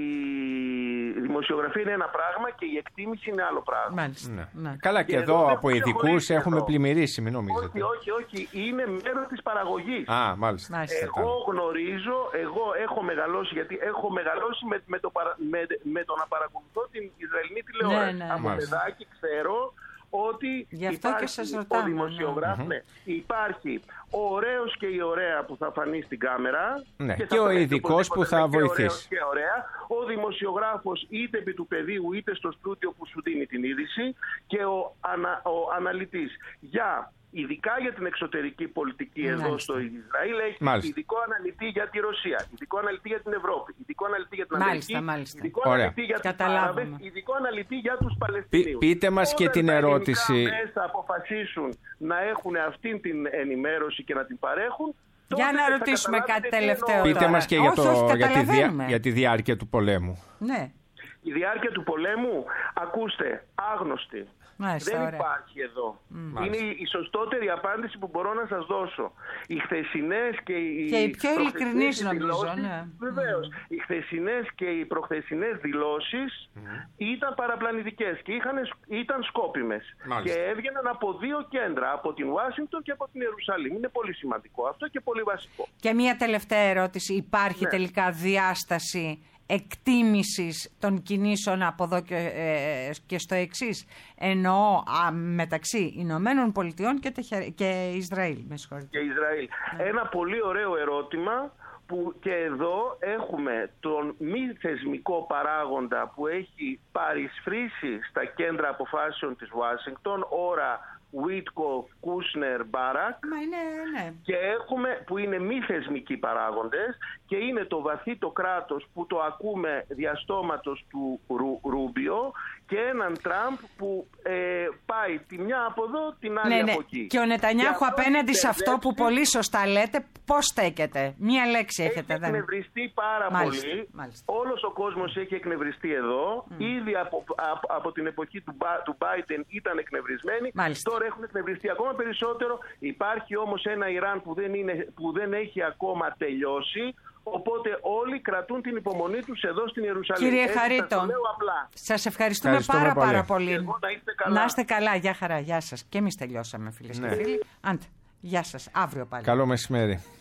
G: δημοσιογραφία είναι ένα πράγμα και η εκτίμηση είναι άλλο πράγμα.
B: Μάλιστα. Ναι. Ναι.
C: Καλά, και, και εδώ, εδώ από ειδικούς έχουμε εδώ. πλημμυρίσει, μην νομίζετε.
G: Όχι, όχι, όχι. Είναι μέρος της παραγωγής.
C: Α, μάλιστα.
B: μάλιστα.
G: Εγώ γνωρίζω, εγώ έχω μεγαλώσει, γιατί έχω μεγαλώσει με, με, το, με, με το να παρακολουθώ την Ισραηλινή τηλεόραση.
B: Ναι, ναι.
G: Από παιδάκι ξέρω ότι υπάρχει ο δημοσιογράφος, ναι. ναι. υπάρχει ο ωραίος και η ωραία που θα φανεί στην κάμερα
C: ναι. και, και ο ειδικός που θα βοηθήσει.
G: Και ωραία. Ο δημοσιογράφος είτε επί του πεδίου είτε στο στούντιο που σου δίνει την είδηση και ο, ανα, ο αναλυτής. Για ειδικά για την εξωτερική πολιτική Μάλιστα. εδώ στο Ισραήλ έχει Μάλιστα. ειδικό αναλυτή για τη Ρωσία, ειδικό αναλυτή για την Ευρώπη, ειδικό αναλυτή για την
B: Μάλιστα,
G: Αμερική,
B: Μάλιστα.
G: ειδικό Ωραία. αναλυτή για τους Άραβες, ειδικό αναλυτή για τους Παλαιστινίους.
C: Πείτε μας και την ερώτηση.
G: Όταν τα μέσα αποφασίσουν να έχουν αυτήν την ενημέρωση και να την παρέχουν,
B: για να ρωτήσουμε κάτι τελευταίο.
C: Πείτε μας και για, το, όχι, για, τη διά, για τη διάρκεια του πολέμου.
B: Ναι.
G: Η διάρκεια του πολέμου, ακούστε, άγνωστη.
B: Μάλιστα,
G: δεν
B: ωραία.
G: υπάρχει εδώ.
B: Mm.
G: Είναι η σωστότερη απάντηση που μπορώ να σας δώσω. Οι χθεσινές και οι...
B: Και οι πιο ειλικρινείς νομίζω, ναι.
G: Βεβαίως. Mm. Οι χθεσινές και οι προχθεσινές δηλώσεις mm. ήταν παραπλανητικές και είχαν, ήταν σκόπιμες. Μάλιστα. Και έβγαιναν από δύο κέντρα, από την Ουάσιγκτον και από την Ιερουσαλήμ. Είναι πολύ σημαντικό αυτό και πολύ βασικό.
B: Και μια τελευταία ερώτηση. Υπάρχει ναι. τελικά διάσταση εκτίμησης των κινήσεων από εδώ και, ε, και στο εξής, εννοώ α, μεταξύ Ηνωμένων Πολιτειών και, και Ισραήλ. Με
G: και Ισραήλ. Ναι. Ένα πολύ ωραίο ερώτημα που και εδώ έχουμε τον μη θεσμικό παράγοντα που έχει παρισφρήσει στα κέντρα αποφάσεων της Ουάσιγκτον, ώρα Βίτκοφ, Κούσνερ, Μπάρακ
B: ναι.
G: και έχουμε, που είναι μη θεσμικοί παράγοντες και είναι το βαθύ το κράτος που το ακούμε διαστόματος του Ρου, Ρούμπιο και έναν Τραμπ που ε, πάει τη μια από εδώ, την άλλη
B: ναι, ναι.
G: από εκεί.
B: Και ο Νετανιάχου απέναντι σε αυτό που πολύ σωστά λέτε, πώς στέκεται? Μία λέξη έχετε.
G: Έχει εκνευριστεί πάρα
B: μάλιστα,
G: πολύ.
B: Μάλιστα.
G: Όλος ο κόσμος έχει εκνευριστεί εδώ. Mm. Ήδη από, από, από την εποχή του, του Biden ήταν εκνευρισμένοι.
B: Μάλιστα.
G: Τώρα έχουν εκνευριστεί ακόμα περισσότερο. Υπάρχει όμως ένα Ιράν που δεν, είναι, που δεν έχει ακόμα τελειώσει. Οπότε όλοι κρατούν την υπομονή τους εδώ στην Ιερουσαλήμ.
B: Κύριε Χαρίτο, σας ευχαριστούμε, ευχαριστούμε πάρα πάρα πολύ.
G: Εγώ, να, είστε καλά.
B: να είστε καλά. Γεια χαρά, γεια σας. Και εμείς τελειώσαμε, φίλες ναι. και φίλοι. Άντε, γεια σας. Αύριο πάλι.
C: Καλό μεσημέρι.